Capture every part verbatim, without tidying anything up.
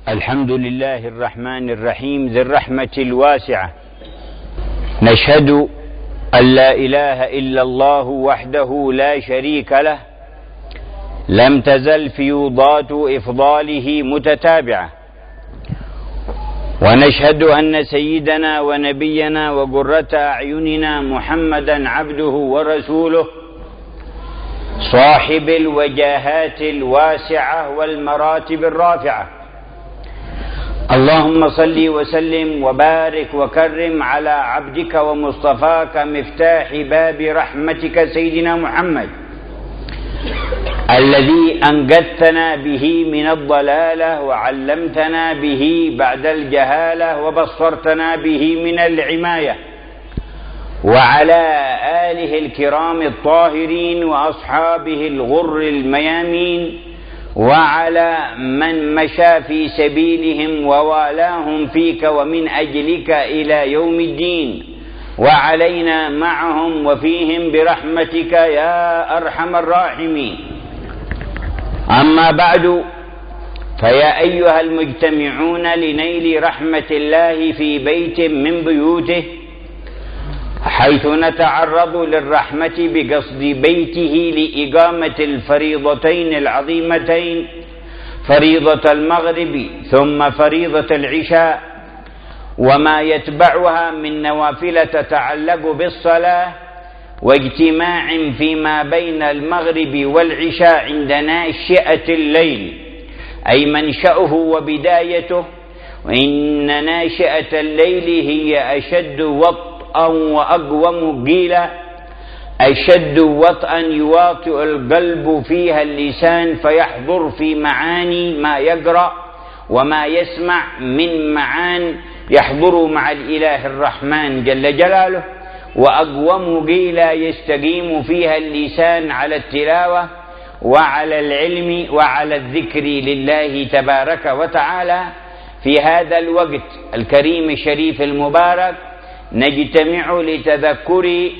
الحمد لله الرحمن الرحيم ذي الرحمة الواسعة، نشهد أن لا إله إلا الله وحده لا شريك له، لم تزل فيوضات إفضاله متتابعة، ونشهد أن سيدنا ونبينا وقرة أعيننا محمدا عبده ورسوله، صاحب الوجاهات الواسعة والمراتب الرافعة. اللهم صل وسلم وبارك وكرم على عبدك ومصطفاك مفتاح باب رحمتك سيدنا محمد، الذي أنقذتنا به من الضلالة وعلمتنا به بعد الجهالة وبصرتنا به من العماية، وعلى آله الكرام الطاهرين وأصحابه الغر الميامين، وعلى من مشى في سبيلهم ووالاهم فيك ومن أجلك إلى يوم الدين، وعلينا معهم وفيهم برحمتك يا أرحم الراحمين. أما بعد، فيا أيها المجتمعون لنيل رحمة الله في بيت من بيوته، حيث نتعرض للرحمة بقصد بيته لإقامة الفريضتين العظيمتين، فريضة المغرب ثم فريضة العشاء، وما يتبعها من نوافل تتعلق بالصلاة، واجتماع فيما بين المغرب والعشاء عند ناشئة الليل، أي منشأه وبدايته. وإن ناشئة الليل هي أشد وطئا وأقوم قيلا، أشد وطئا يواطئ القلب فيها اللسان فيحضر في معاني ما يقرأ وما يسمع من معان يحضر مع الإله الرحمن جل جلاله، وأقوم قيلا يستقيم فيها اللسان على التلاوة وعلى العلم وعلى الذكر لله تبارك وتعالى. في هذا الوقت الكريم الشريف المبارك نجتمع لتذكر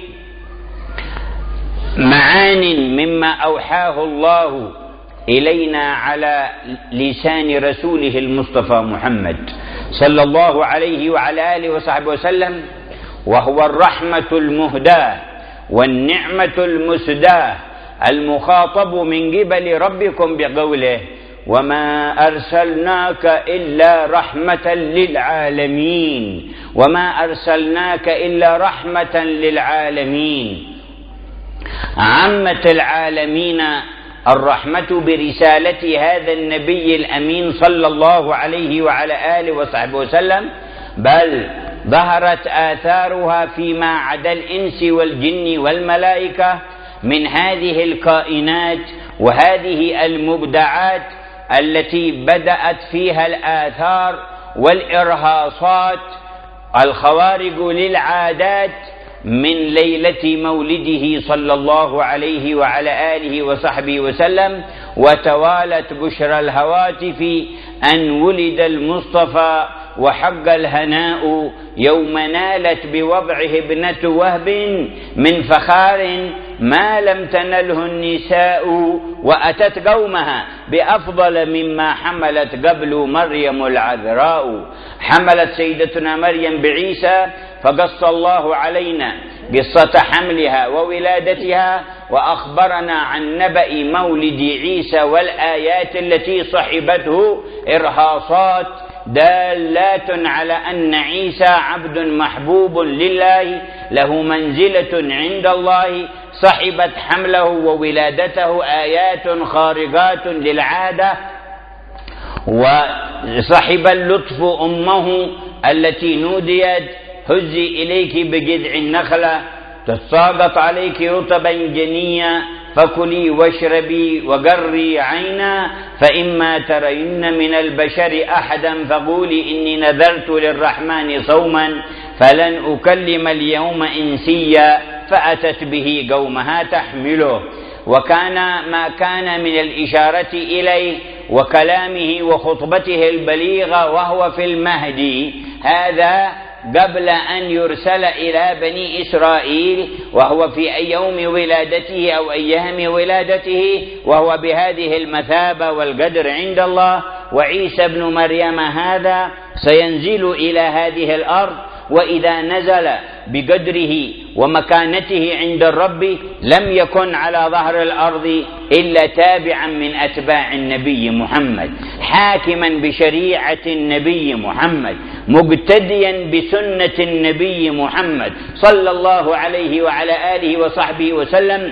معان مما أوحاه الله إلينا على لسان رسوله المصطفى محمد صلى الله عليه وعلى آله وصحبه وسلم، وهو الرحمة المهداة والنعمة المسداة، المخاطب من قبل ربكم بقوله: وما أرسلناك إلا رحمة للعالمين، وما أرسلناك إلا رحمة للعالمين. عمت العالمين الرحمة برسالة هذا النبي الأمين صلى الله عليه وعلى آله وصحبه وسلم، بل ظهرت آثارها فيما عدا الإنس والجن والملائكة من هذه الكائنات وهذه المبدعات التي بدأت فيها الآثار والإرهاصات الخوارق للعادات من ليلة مولده صلى الله عليه وعلى آله وصحبه وسلم، وتوالت بشرى الهواتف أن ولد المصطفى وحق الهناء يوم نالت بوضعه ابنة وهب من فخار ما لم تنله النساء، وأتت قومها بأفضل مما حملت قبل مريم العذراء. حملت سيدتنا مريم بعيسى، فقص الله علينا قصة حملها وولادتها، وأخبرنا عن نبأ مولد عيسى والآيات التي صحبته إرهاصات دالات على أن عيسى عبد محبوب لله، له منزلة عند الله، صحبت حمله وولادته آيات خارقات للعادة، وصحب اللطف أمه التي نوديت: هزي إليك بجذع النخلة تساقط عليك رطبا جنيا فكلي واشربي وقري عينا، فإما ترين من البشر أحدا فقولي إني نذرت للرحمن صوما فلن أكلم اليوم إنسيا، فأتت به قومها تحمله. وكان ما كان من الإشارة إليه وكلامه وخطبته البليغة وهو في المهدي، هذا قبل أن يرسل إلى بني إسرائيل، وهو في يوم ولادته أو أيام ولادته، وهو بهذه المثابة والقدر عند الله. وعيسى ابن مريم هذا سينزل إلى هذه الأرض، وإذا نزل بقدره ومكانته عند الرب لم يكن على ظهر الأرض إلا تابعا من أتباع النبي محمد، حاكما بشريعة النبي محمد، مقتديا بسنة النبي محمد صلى الله عليه وعلى آله وصحبه وسلم.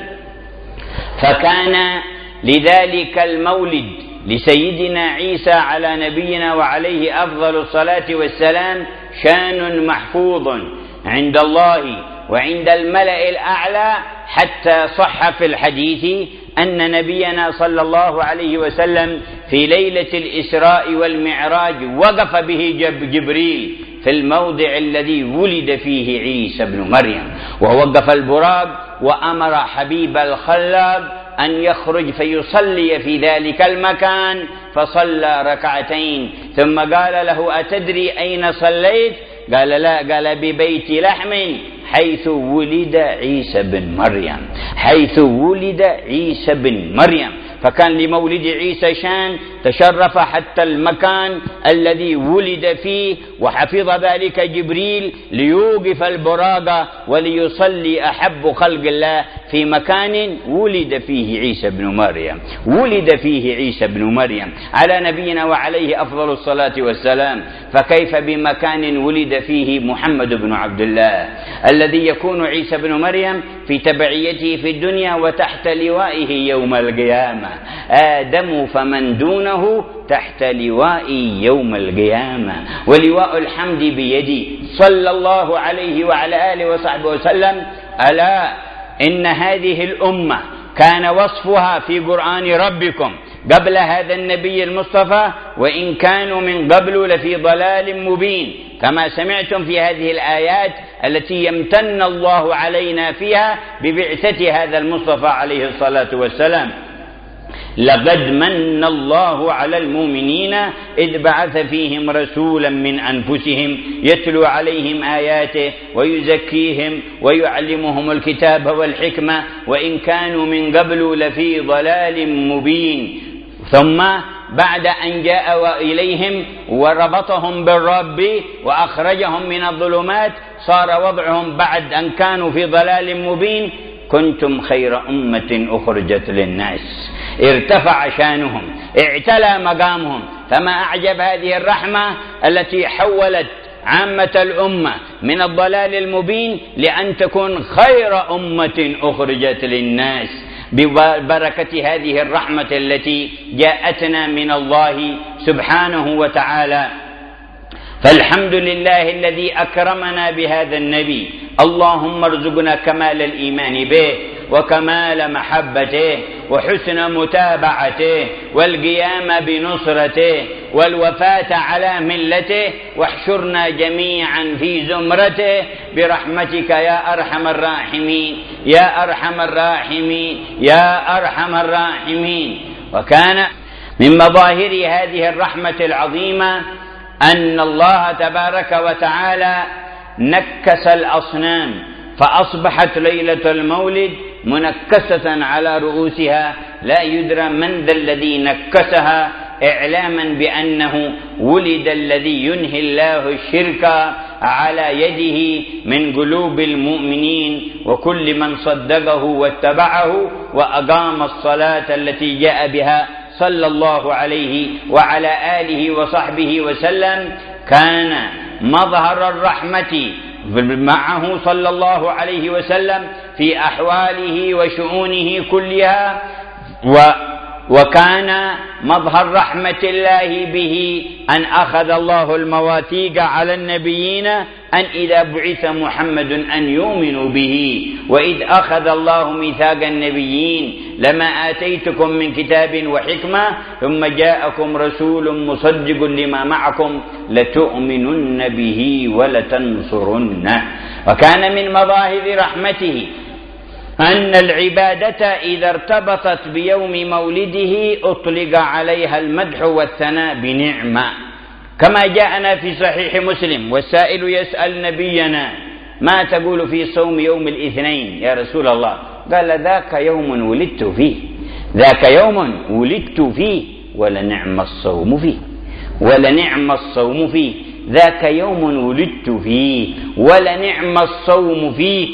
فكان لذلك المولد لسيدنا عيسى على نبينا وعليه أفضل الصلاة والسلام شان محفوظ عند الله وعند الملأ الأعلى، حتى صح في الحديث أن نبينا صلى الله عليه وسلم في ليلة الإسراء والمعراج وقف به جبريل في الموضع الذي ولد فيه عيسى بن مريم، ووقف البراق وأمر حبيب الخلاب أن يخرج فيصلي في ذلك المكان، فصلى ركعتين ثم قال له: أتدري أين صليت؟ قال: لا. قال: ببيت لحم حيث ولد عيسى بن مريم، حيث ولد عيسى بن مريم. فكان لمولد عيسى شان، تشرف حتى المكان الذي ولد فيه، وحفظ ذلك جبريل ليوقف البراق وليصلي أحب خلق الله في مكان ولد فيه عيسى بن مريم، ولد فيه عيسى بن مريم على نبينا وعليه أفضل الصلاة والسلام. فكيف بمكان ولد فيه محمد بن عبد الله الذي يكون عيسى بن مريم في تبعيته في الدنيا وتحت لوائه يوم القيامة؟ آدم فمن دونه تحت لوائي يوم القيامة، ولواء الحمد بيدي صلى الله عليه وعلى آله وصحبه وسلم. ألا إن هذه الأمة كان وصفها في قرآن ربكم قبل هذا النبي المصطفى، وإن كانوا من قبل لفي ضلال مبين، كما سمعتم في هذه الآيات التي يمتن الله علينا فيها ببعثة هذا المصطفى عليه الصلاة والسلام. لقد من الله على المؤمنين إذ بعث فيهم رسولا من أنفسهم يتلو عليهم آياته ويزكيهم ويعلمهم الكتاب والحكمة وإن كانوا من قبل لفي ضلال مبين. ثم بعد أن جاء إليهم وربطهم بالرب وأخرجهم من الظلمات، صار وضعهم بعد أن كانوا في ضلال مبين: كنتم خير أمة أخرجت للناس. ارتفع شانهم، اعتلى مقامهم. فما أعجب هذه الرحمة التي حولت عامة الأمة من الضلال المبين لأن تكون خير أمة أخرجت للناس، ببركة هذه الرحمة التي جاءتنا من الله سبحانه وتعالى. فالحمد لله الذي أكرمنا بهذا النبي. اللهم ارزقنا كمال الإيمان به وكمال محبته وحسن متابعته والقيام بنصرته والوفاة على ملته، واحشرنا جميعا في زمرته برحمتك يا أرحم الراحمين يا أرحم الراحمين يا أرحم الراحمين. وكان من مظاهر هذه الرحمة العظيمة أن الله تبارك وتعالى نكس الأصنام، فأصبحت ليلة المولد منكسة على رؤوسها، لا يدرى من ذا الذي نكسها، إعلاما بأنه ولد الذي ينهي الله الشرك على يده من قلوب المؤمنين وكل من صدقه واتبعه وأقام الصلاة التي جاء بها صلى الله عليه وعلى آله وصحبه وسلم. كان مظهر الرحمة معه صلى الله عليه وسلم في أحواله وشؤونه كلها، و وكان مظهر رحمة الله به أن أخذ الله المواثيق على النبيين أن إذا بعث محمد أن يؤمنوا به، وإذ أخذ الله ميثاق النبيين لما آتيتكم من كتاب وحكمة ثم جاءكم رسول مصدق لما معكم لتؤمنن به ولتنصرنه. وكان من مظاهر رحمته أن العبادة إذا ارتبطت بيوم مولده أطلق عليها المدح والثناء بنعمة، كما جاءنا في صحيح مسلم والسائل يسأل نبينا: ما تقول في صوم يوم الاثنين يا رسول الله؟ قال: ذاك يوم ولدت فيه، ذاك يوم ولدت فيه ولنعم الصوم فيه، ولنعم الصوم فيه، ذاك يوم ولدت فيه ولنعم الصوم فيه.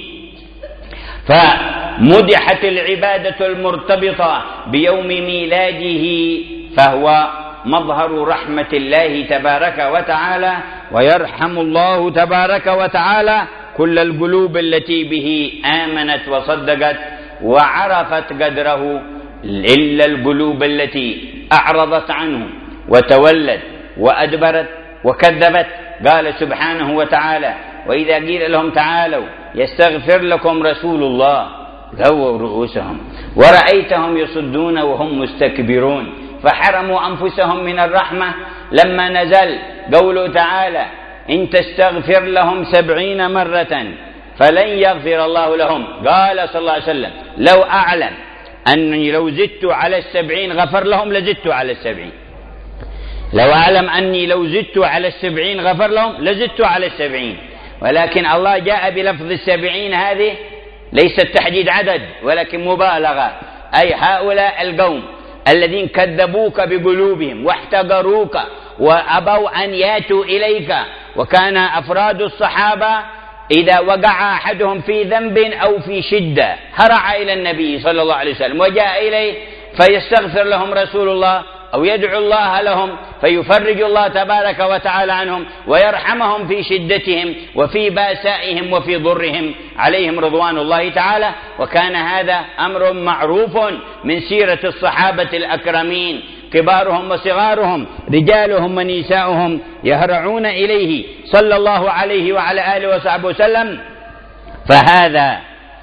فمدحت العبادة المرتبطة بيوم ميلاده، فهو مظهر رحمة الله تبارك وتعالى، ويرحم الله تبارك وتعالى كل القلوب التي به آمنت وصدقت وعرفت قدره، إلا القلوب التي أعرضت عنه وتولت وأدبرت وكذبت. قال سبحانه وتعالى: وإذا قيل لهم تعالوا يستغفر لكم رسول الله لووا رؤوسهم ورأيتهم يصدون وهم مستكبرون، فحرموا أنفسهم من الرحمة لما نزل قوله تعالى: إن تستغفر لهم سبعين مرة فلن يغفر الله لهم. قال صلى الله عليه وسلم: لو أعلم أني لو زدت على السبعين غفر لهم لزدت على السبعين، لو أعلم أني لو زدت على السبعين غفر لهم لزدت على السبعين. ولكن الله جاء بلفظ السبعين هذه ليست تحديد عدد ولكن مبالغة، أي هؤلاء القوم الذين كذبوك بقلوبهم واحتقروك وأبوا أن ياتوا إليك. وكان أفراد الصحابة إذا وقع أحدهم في ذنب أو في شدة هرع إلى النبي صلى الله عليه وسلم وجاء إليه فيستغفر لهم رسول الله أو يدعو الله لهم فيفرج الله تبارك وتعالى عنهم ويرحمهم في شدتهم وفي باسائهم وفي ضرهم عليهم رضوان الله تعالى. وكان هذا أمر معروف من سيرة الصحابة الأكرمين، كبارهم وصغارهم، رجالهم ونساؤهم، يهرعون إليه صلى الله عليه وعلى آله وصحبه وسلم. فهذا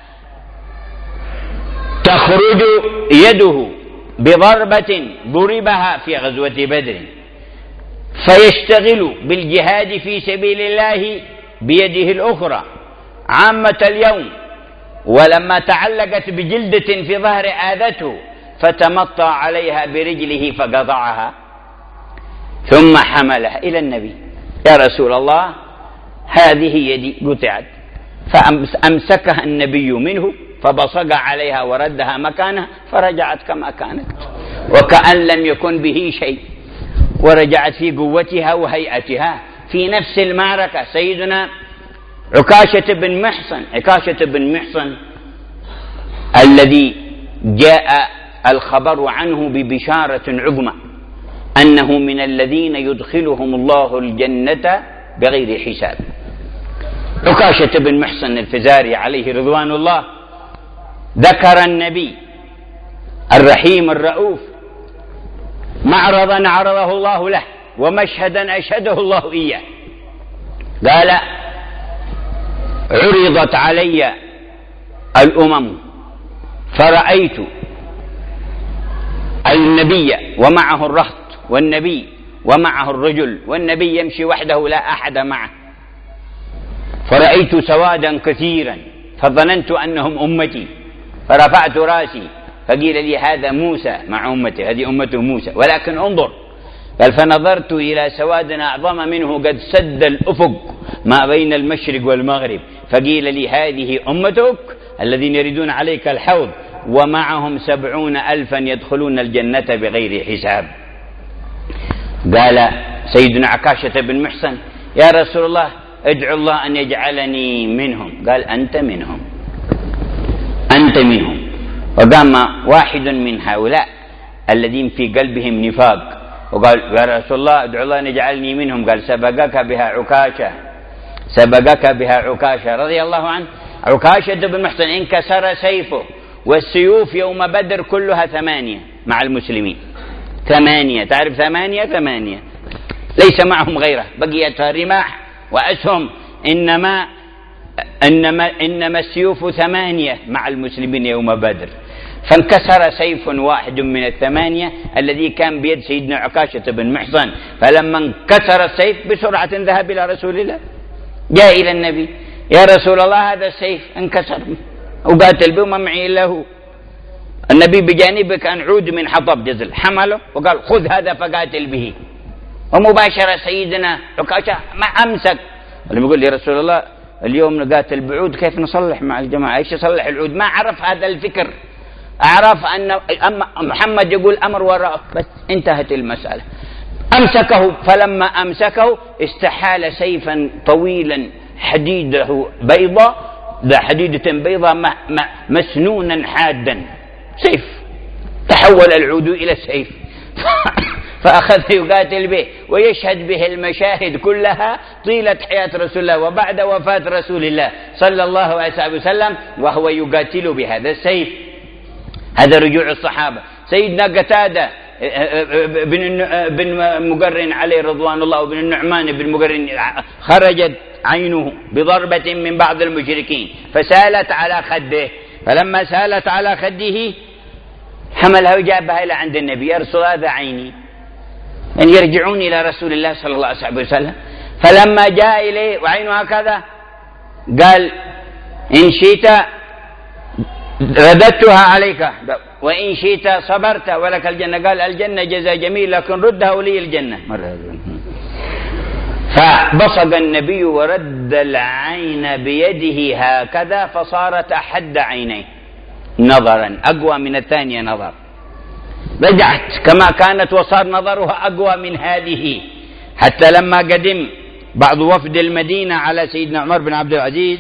تخرج يده بضربة ضربها في غزوة بدر، فيشتغل بالجهاد في سبيل الله بيده الأخرى عامة اليوم، ولما تعلقت بجلدة في ظهر آذته فتمطى عليها برجله فقطعها، ثم حملها إلى النبي: يا رسول الله هذه يدي قطعت، فأمسكها النبي منه فبصق عليها وردها مكانها فرجعت كما كانت وكأن لم يكن به شيء، ورجعت في قوتها وهيئتها. في نفس المعركة سيدنا عكاشة بن محصن عكاشة بن محصن الذي جاء الخبر عنه ببشارة عظمى أنه من الذين يدخلهم الله الجنة بغير حساب. عكاشة بن محصن الفزاري عليه رضوان الله ذكر النبي الرحيم الرؤوف معرضا عرضه الله له ومشهدا أشهده الله إياه. قال: عرضت علي الأمم فرأيت النبي ومعه الرهط والنبي ومعه الرجل والنبي يمشي وحده لا أحد معه، فرأيت سوادا كثيرا فظننت أنهم أمتي، فرفعت راسي فقيل لي: هذا موسى مع أمته، هذه أمته موسى. ولكن انظر، قال: فنظرت إلى سواد أعظم منه قد سد الأفق ما بين المشرق والمغرب، فقيل لي: هذه أمتك الذين يريدون عليك الحوض ومعهم سبعون ألفا يدخلون الجنة بغير حساب. قال سيدنا عكاشة بن محصن: يا رسول الله ادعو الله أن يجعلني منهم. قال: أنت منهم، أنت منهم. وقام واحد من هؤلاء الذين في قلبهم نفاق وقال: يا رسول الله ادعو الله أن يجعلني منهم. قال: سبقك بها عكاشة، سبقك بها عكاشة رضي الله عنه. عكاشة بن محصن انكسر سيفه، والسيوف يوم بدر كلها ثمانية مع المسلمين، ثمانية، تعرف ثمانية ثمانية، ليس معهم غيره، بقيت رماح وأسهم، إنما إنما إنما السيوف ثمانية مع المسلمين يوم بدر. فانكسر سيف واحد من الثمانية الذي كان بيد سيدنا عكاشة بن محصن، فلما انكسر السيف بسرعة ذهب إلى رسول الله، جاء إلى النبي: يا رسول الله هذا السيف انكسر وقاتل به وما معي إلا هو. النبي بجانبه كان عود من حطب جزل، حمله وقال: خذ هذا فقاتل به. ومباشرة سيدنا عكاشة ما أمسك، لما يقول لي رسول الله اليوم نقاتل بعود كيف نصلح مع الجماعة؟ ايش يصلح العود؟ ما عرف هذا الفكر، أعرف أن محمد يقول أمر وراءه بس، انتهت المسألة. أمسكه، فلما أمسكه استحال سيفا طويلا حديده بيضاء، ذا حديدة بيضاء مسنونا حادا، سيف، تحول العود إلى سيف فأخذ يقاتل به ويشهد به المشاهد كلها طيلة حياة رسول الله وبعد وفاة رسول الله صلى الله عليه وسلم، وهو يقاتل بهذا السيف. هذا رجوع الصحابة. سيدنا قتادة بن بن مقرن عليه رضوان الله وبن النعمان بن مقرن خرجت عينه بضربة من بعض المشركين فسالت على خده، فلما سالت على خده حملها وجابها إلى عند النبي، يا رسول هذا عيني، أن يرجعون إلى رسول الله صلى الله عليه وسلم. فلما جاء إليه وعينه هكذا قال إن شئت رددتها عليك وإن شئت صبرت ولك الجنة. قال الجنة جزاء جميل لكن ردها ولي الجنة مرة. فبصق النبي ورد العين بيده هكذا فصارت أحد عينيه نظرا أقوى من الثانية نظر، رجعت كما كانت وصار نظرها أقوى من هذه، حتى لما قدم بعض وفد المدينة على سيدنا عمر بن عبد العزيز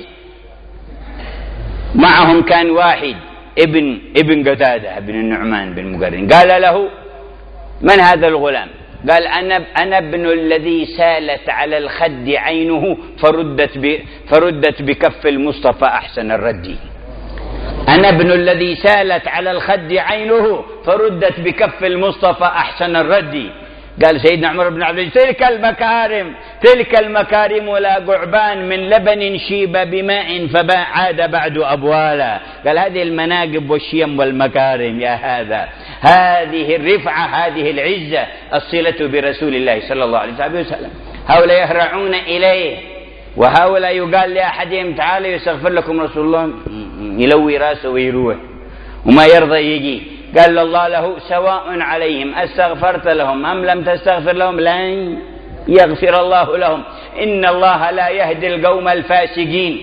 معهم كان واحد ابن ابن قتادة بن النعمان بن مقرن، قال له من هذا الغلام؟ قال أنا أنا ابن الذي سالت على الخد عينه فردت فردت بكف المصطفى أحسن الرد. أنا ابن الذي سالت على الخد عينه فردت بكف المصطفى أحسن الرد. قال سيدنا عمر بن عبد العزيز تلك المكارم تلك المكارم لا قعبان من لبن شيب بماء فعاد بعد أبوالا. قال هذه المناقب والشيم والمكارم يا هذا، هذه الرفعة، هذه العزة، الصلة برسول الله صلى الله عليه وسلم. هؤلاء يهرعون إليه، وهؤلاء يقال لأحدهم تعالوا يستغفر لكم رسول الله يلوي راسه ويروح وما يرضى يجي. قال الله له سواء عليهم أستغفرت لهم أم لم تستغفر لهم لن يغفر الله لهم، إن الله لا يهدي القوم الفاسقين.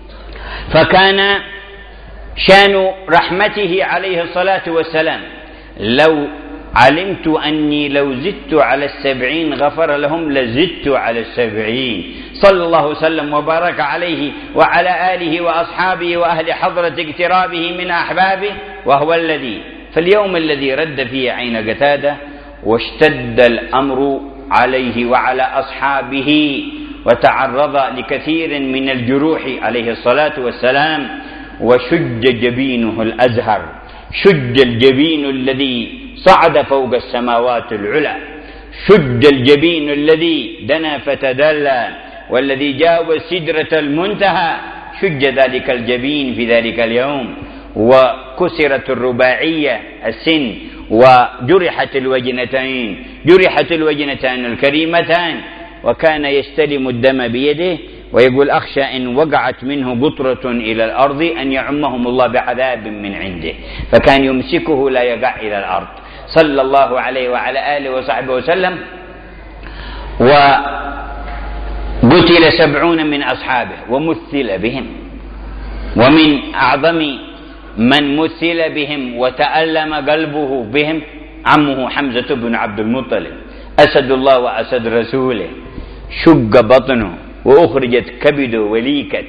فكان شان رحمته عليه الصلاة والسلام لو علمت أني لو زدت على السبعين غفر لهم لزدت على السبعين، صلى الله وسلم وبارك عليه وعلى آله وأصحابه وأهل حضرة اقترابه من أحبابه. وهو الذي في اليوم الذي رد فيه عين قتادة واشتد الأمر عليه وعلى أصحابه وتعرض لكثير من الجروح عليه الصلاة والسلام، وشج جبينه الأزهر، شج الجبين الذي صعد فوق السماوات العلى، شج الجبين الذي دنا فتدلى والذي جاوز سدرة المنتهى، شج ذلك الجبين في ذلك اليوم، وكسرت الرباعية السن وجرحت الوجنتين جرحت الوجنتان الكريمتان، وكان يستلم الدم بيده ويقول أخشى إن وقعت منه قطرة إلى الأرض أن يعمهم الله بعذاب من عنده، فكان يمسكه لا يقع إلى الأرض صلى الله عليه وعلى آله وصحبه وسلم. وقتل سبعون من أصحابه ومثل بهم، ومن أعظم من مثل بهم وتألم قلبه بهم عمه حمزة بن عبد المطلب أسد الله وأسد رسوله، شق بطنه وأخرجت كبده وليكت.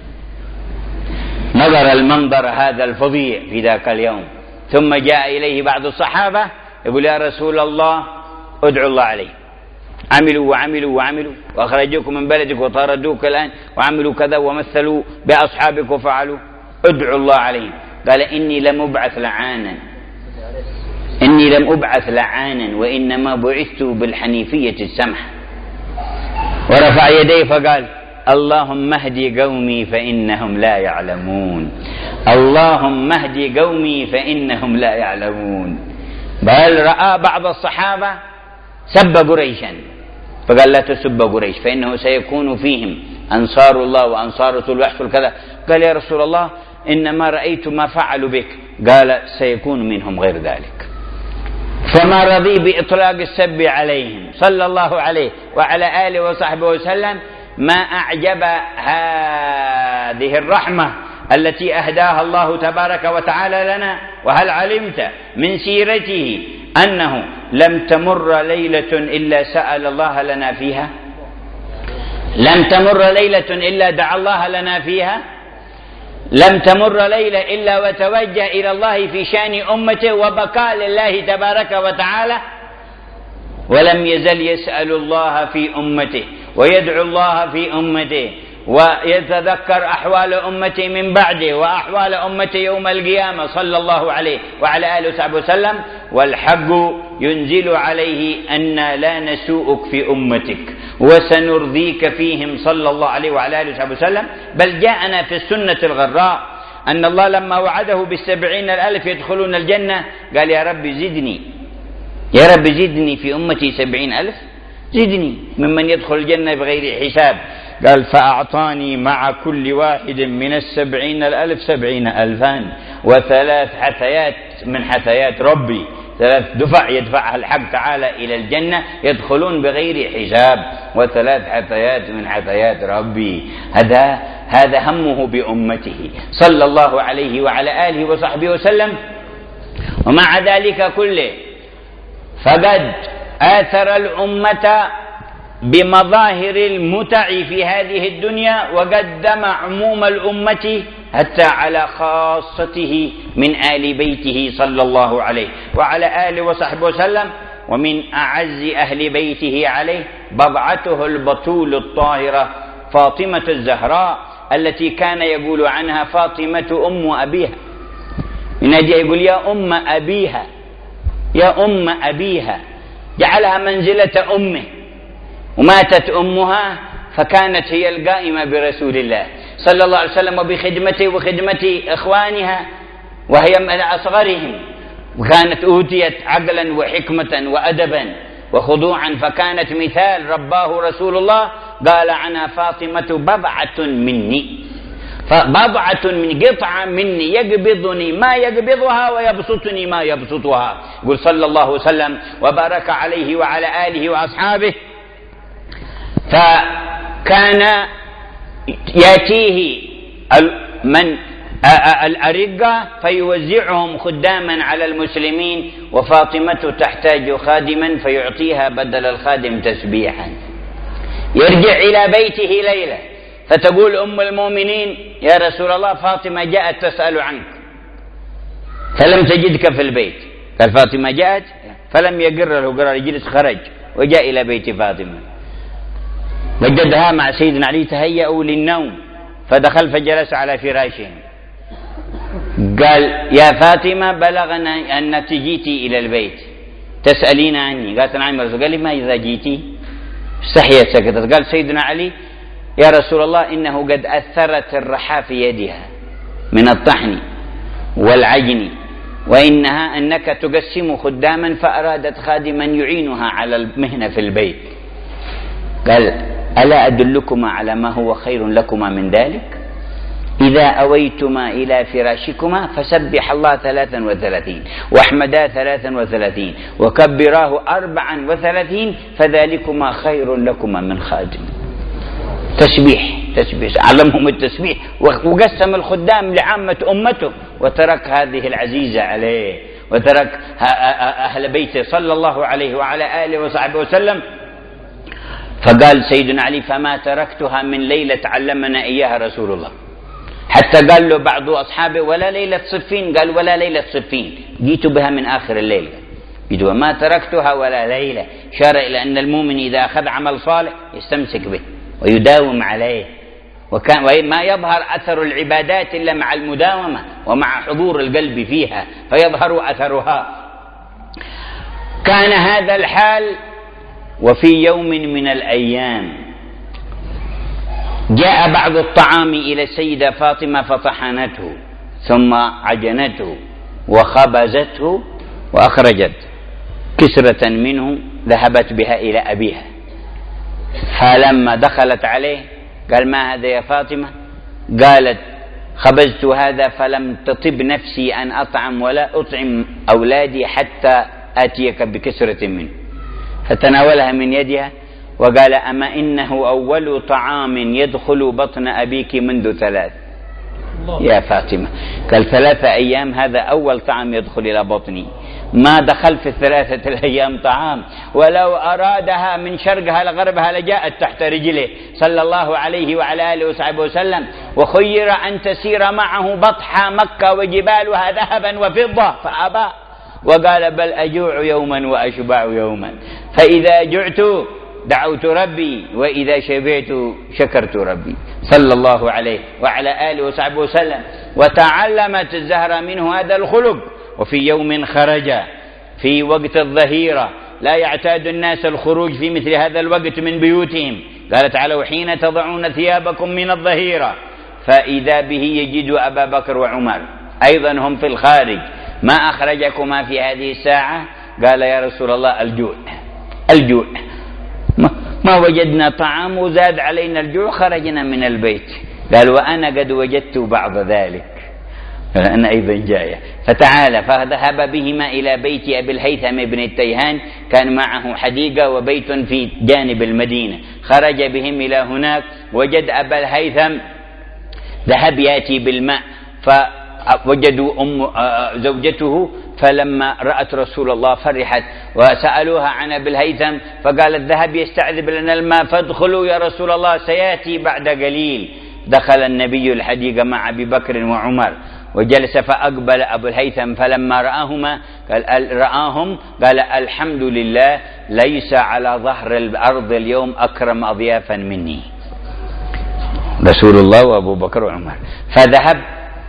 نظر المنظر هذا الفظيع في ذاك اليوم، ثم جاء إليه بعض الصحابة يقول يا رسول الله ادعوا الله عليه، عملوا وعملوا وعملوا وأخرجوكم من بلدك وطاردوك الآن وعملوا كذا ومثلوا بأصحابك وفعلوا، ادعوا الله عليه. قال إني لم أبعث لعانا إني لم أبعث لعانا وإنما بعثت بالحنيفية السمحة. ورفع يديه فقال اللهم اهدي قومي فإنهم لا يعلمون، اللهم اهدي قومي فإنهم لا يعلمون. بل رأى بعض الصحابة سب قريشا فقال لا تسب قريش فإنه سيكون فيهم أنصار الله وأنصار رسول ويحصل كذا. قال يا رسول الله إنما رأيت ما فعلوا بك. قال سيكون منهم غير ذلك. فما رضي بإطلاق السب عليهم صلى الله عليه وعلى آله وصحبه وسلم ما أعجب هذه الرحمة التي أهداها الله تبارك وتعالى لنا. وهل علمت من سيرته أنه لم تمر ليلة إلا سأل الله لنا فيها؟ لم تمر ليلة إلا دعا الله لنا فيها، لم تمر ليلة إلا وتوجه إلى الله في شأن أمته وبقاء لله تبارك وتعالى، ولم يزل يسأل الله في أمته ويدعو الله في أمته ويتذكر أحوال أمته من بعده وأحوال أمته يوم القيامة صلى الله عليه وعلى آله وصحبه وسلم. والحق ينزل عليه أن لا نسوءك في أمتك وسنرضيك فيهم صلى الله عليه وعلى آله وصحبه وسلم. بل جاءنا في السنة الغراء أن الله لما وعده بالسبعين الألف يدخلون الجنة قال يا رب زدني، يا رب زدني في أمتي سبعين ألف، زدني ممن يدخل الجنة بغير حساب. قال فأعطاني مع كل واحد من السبعين الألف سبعين ألفان وثلاث حثيات من حثيات ربي، ثلاث دفع يدفعها الحق تعالى إلى الجنة يدخلون بغير حساب، وثلاث حثيات من حثيات ربي. هذا هذا همه بأمته صلى الله عليه وعلى آله وصحبه وسلم. ومع ذلك كله فقد آثر الأمة بمظاهر المتع في هذه الدنيا وقدم عموم الأمة حتى على خاصته من آل بيته صلى الله عليه وعلى آله وصحبه وسلم. ومن أعز أهل بيته عليه بضعته البتول الطاهرة فاطمة الزهراء التي كان يقول عنها فاطمة أم أبيها، من أجل يقول يا أم أبيها، يا أم أبيها، جعلها منزلة أمه. وماتت أمها فكانت هي القائمة برسول الله صلى الله عليه وسلم وبخدمته وخدمة إخوانها وهي من أصغرهم، وكانت أوتيت عقلا وحكمة وأدبا وخضوعا، فكانت مثال رباه رسول الله. قال عنها فاطمة بضعة مني، فبضعة من قطعة مني يقبضني ما يقبضها ويبسطني ما يبسطها. قل صلى الله وسلم وبارك عليه وعلى آله وأصحابه. فكان يأتيه من الأرقة فيوزعهم خداما على المسلمين، وفاطمة تحتاج خادما فيعطيها بدل الخادم تسبيحا. يرجع إلى بيته ليلة فتقول أم المؤمنين يا رسول الله فاطمة جاءت تسأل عنك فلم تجدك في البيت. قال فاطمة جاءت فلم يقر له قرار يجلس، خرج وجاء إلى بيت فاطمة وجدها مع سيدنا علي تهيأوا للنوم، فدخل فجلس على فراشهم. قال يا فاطمة بلغنا أنك جيتي إلى البيت تسألين عني. قالت نعم يا رسول. قال ما إذا جيتي؟ استحيت سكتت. قال سيدنا علي يا رسول الله إنه قد أثرت الرحى في يدها من الطحن والعجن، وإنها أنك تقسم خداما فأرادت خادما يعينها على المهنة في البيت. قال ألا أدلكما على ما هو خير لكما من ذلك؟ إذا أويتما إلى فراشكما فسبح الله ثلاثا وثلاثين واحمدا ثلاثا وثلاثين وكبراه أربعا وثلاثين فذلكما خير لكما من خادم. تسبيح تسبيح علمهم التسبيح، وقسم الخدام لعامة أمته وترك هذه العزيزة عليه وترك أهل بيته صلى الله عليه وعلى آله وصحبه وسلم. فقال سيدنا علي فما تركتها من ليلة علمنا إياها رسول الله. حتى قال له بعض أصحابه ولا ليلة صفين؟ قال ولا ليلة صفين، جيت بها من آخر الليل. يقول ما تركتها ولا ليلة، شار إلى أن المؤمن إذا أخذ عمل صالح يستمسك به ويداوم عليه، وكان وما يظهر أثر العبادات إلا مع المداومة ومع حضور القلب فيها فيظهر أثرها. كان هذا الحال. وفي يوم من الأيام جاء بعض الطعام إلى السيدة فاطمة فطحنته ثم عجنته وخبزته وأخرجت كسرة منه ذهبت بها إلى أبيها. فلما دخلت عليه قال ما هذا يا فاطمة؟ قالت خبزت هذا فلم تطب نفسي أن أطعم ولا أطعم أولادي حتى آتيك بكسرة منه، فتناولها من يدها وقال: أما إنه أول طعام يدخل بطن أبيك منذ ثلاث. يا فاطمة، قال: ثلاثة أيام هذا أول طعام يدخل إلى بطني، ما دخل في الثلاثة الأيام طعام، ولو أرادها من شرقها لغربها لجاءت تحت رجله صلى الله عليه وعلى آله وصحبه وسلم، وخير أن تسير معه بطحى مكة وجبالها ذهبا وفضة فأبى، وقال: بل أجوع يوما وأشبع يوما، فإذا جعت دعوت ربي وإذا شبعت شكرت ربي صلى الله عليه وعلى آله وصحبه وسلم. وتعلمت الزهرة منه هذا الخلق. وفي يوم خرج في وقت الظهيرة، لا يعتاد الناس الخروج في مثل هذا الوقت من بيوتهم، قال تعالى: وحين تضعون ثيابكم من الظهيرة، فإذا به يجد أبا بكر وعمر أيضا هم في الخارج. ما أخرجكما في هذه الساعة؟ قال: يا رسول الله الجوع، الجوع، ما وجدنا طعام وزاد علينا الجوع خرجنا من البيت. قال: وأنا قد وجدت بعض ذلك، أنا أيضا جاية. فتعالى، فذهب بهما إلى بيت أبي الهيثم بن التيهان، كان معه حديقة وبيت في جانب المدينة، خرج بهم إلى هناك، وجد أبا الهيثم ذهب يأتي بالماء، فوجدوا أم زوجته، فلما رأت رسول الله فرحت وسألوها عن أبي الهيثم، فقالت: ذهب يستعذب لنا الماء فادخلوا يا رسول الله سيأتي بعد قليل. دخل النبي الحديقة مع أبي بكر وعمر وجلس، فأقبل أبو الهيثم، فلما رآهما قال رآهم قال: الحمد لله، ليس على ظهر الأرض اليوم أكرم أضيافا مني رسول الله وأبو بكر وعمر. فذهب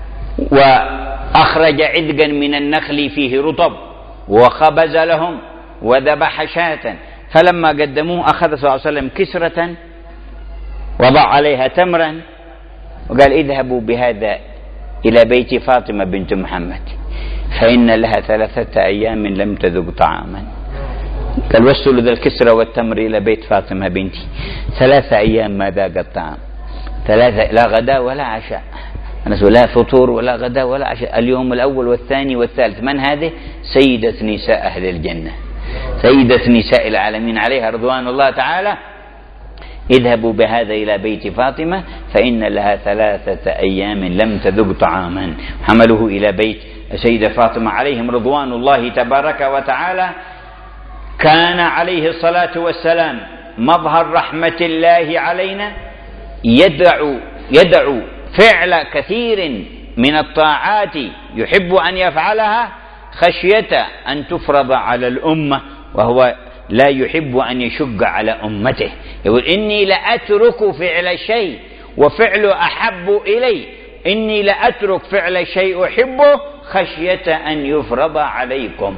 وأخرج عدقا من النخل فيه رطب وخبز لهم وذبح شاة، فلما قدموه أخذ صلى الله عليه وسلم كسرة وضع عليها تمرا وقال: اذهبوا بهذا إلى بيت فاطمة بنت محمد، فإن لها ثلاثة أيام لم تذق طعاما. قال: وصلوا ذا الكسرة والتمر إلى بيت فاطمة بنتي، ثلاثة أيام ما ذاق الطعام، ثلاثة، لا غداء ولا عشاء، لا فطور ولا غداء ولا عشاء، اليوم الأول والثاني والثالث. من هذه؟ سيدة نساء أهل الجنة، سيدة نساء العالمين عليها رضوان الله تعالى. اذهبوا بهذا إلى بيت فاطمة فإن لها ثلاثة أيام لم تذق طعاما. حملوه إلى بيت سيدة فاطمة عليهم رضوان الله تبارك وتعالى. كان عليه الصلاة والسلام مظهر رحمة الله علينا، يدعو يدعو فعل كثير من الطاعات يحب أن يفعلها خشية أن تفرض على الأمة، وهو لا يحب أن يشق على أمته. يقول: إني لأترك فعل شيء وفعل أحب إلي، إني لأترك فعل شيء أحبه خشية أن يفرض عليكم،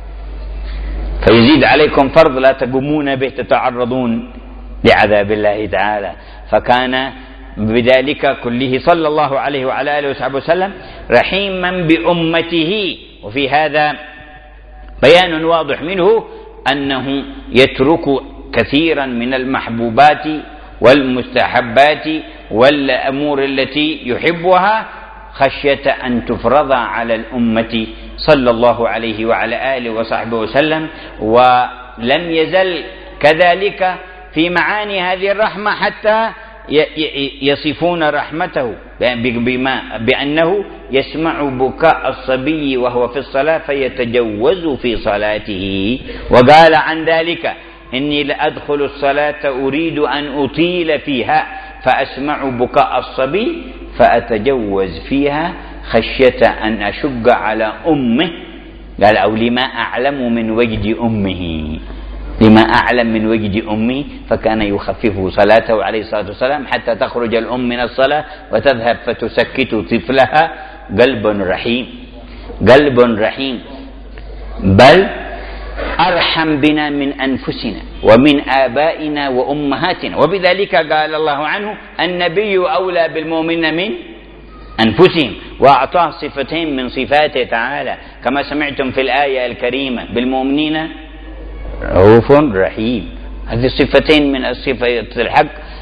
فيزيد عليكم فرض لا تقومون به، تتعرضون لعذاب الله تعالى. فكان بذلك كله صلى الله عليه وعلى آله وصحبه وسلم رحيما بأمته. وفي هذا بيان واضح منه أنه يترك كثيرا من المحبوبات والمستحبات والأمور التي يحبها خشية أن تفرض على الأمة صلى الله عليه وعلى آله وصحبه وسلم. ولم يزل كذلك في معاني هذه الرحمة حتى يصفون رحمته بما بأنه يسمع بكاء الصبي وهو في الصلاة فيتجوز في صلاته. وقال عن ذلك: إني لأدخل الصلاة أريد أن أطيل فيها فأسمع بكاء الصبي فأتجوز فيها خشية أن أشق على أمه. قال: أو لما أعلم من وجد أمه، لما أعلم من وجد أمي، فكان يخفف صلاته عليه الصلاة والسلام حتى تخرج الأم من الصلاة وتذهب فتسكت طفلها. قلب رحيم، قلب رحيم، بل أرحم بنا من أنفسنا ومن آبائنا وأمهاتنا. وبذلك قال الله عنه: النبي أولى بالمؤمنين من أنفسهم، وأعطاه صفتين من صفاته تعالى كما سمعتم في الآية الكريمة: بالمؤمنين رؤوف رحيم. هذه صفتين من الصفات الحق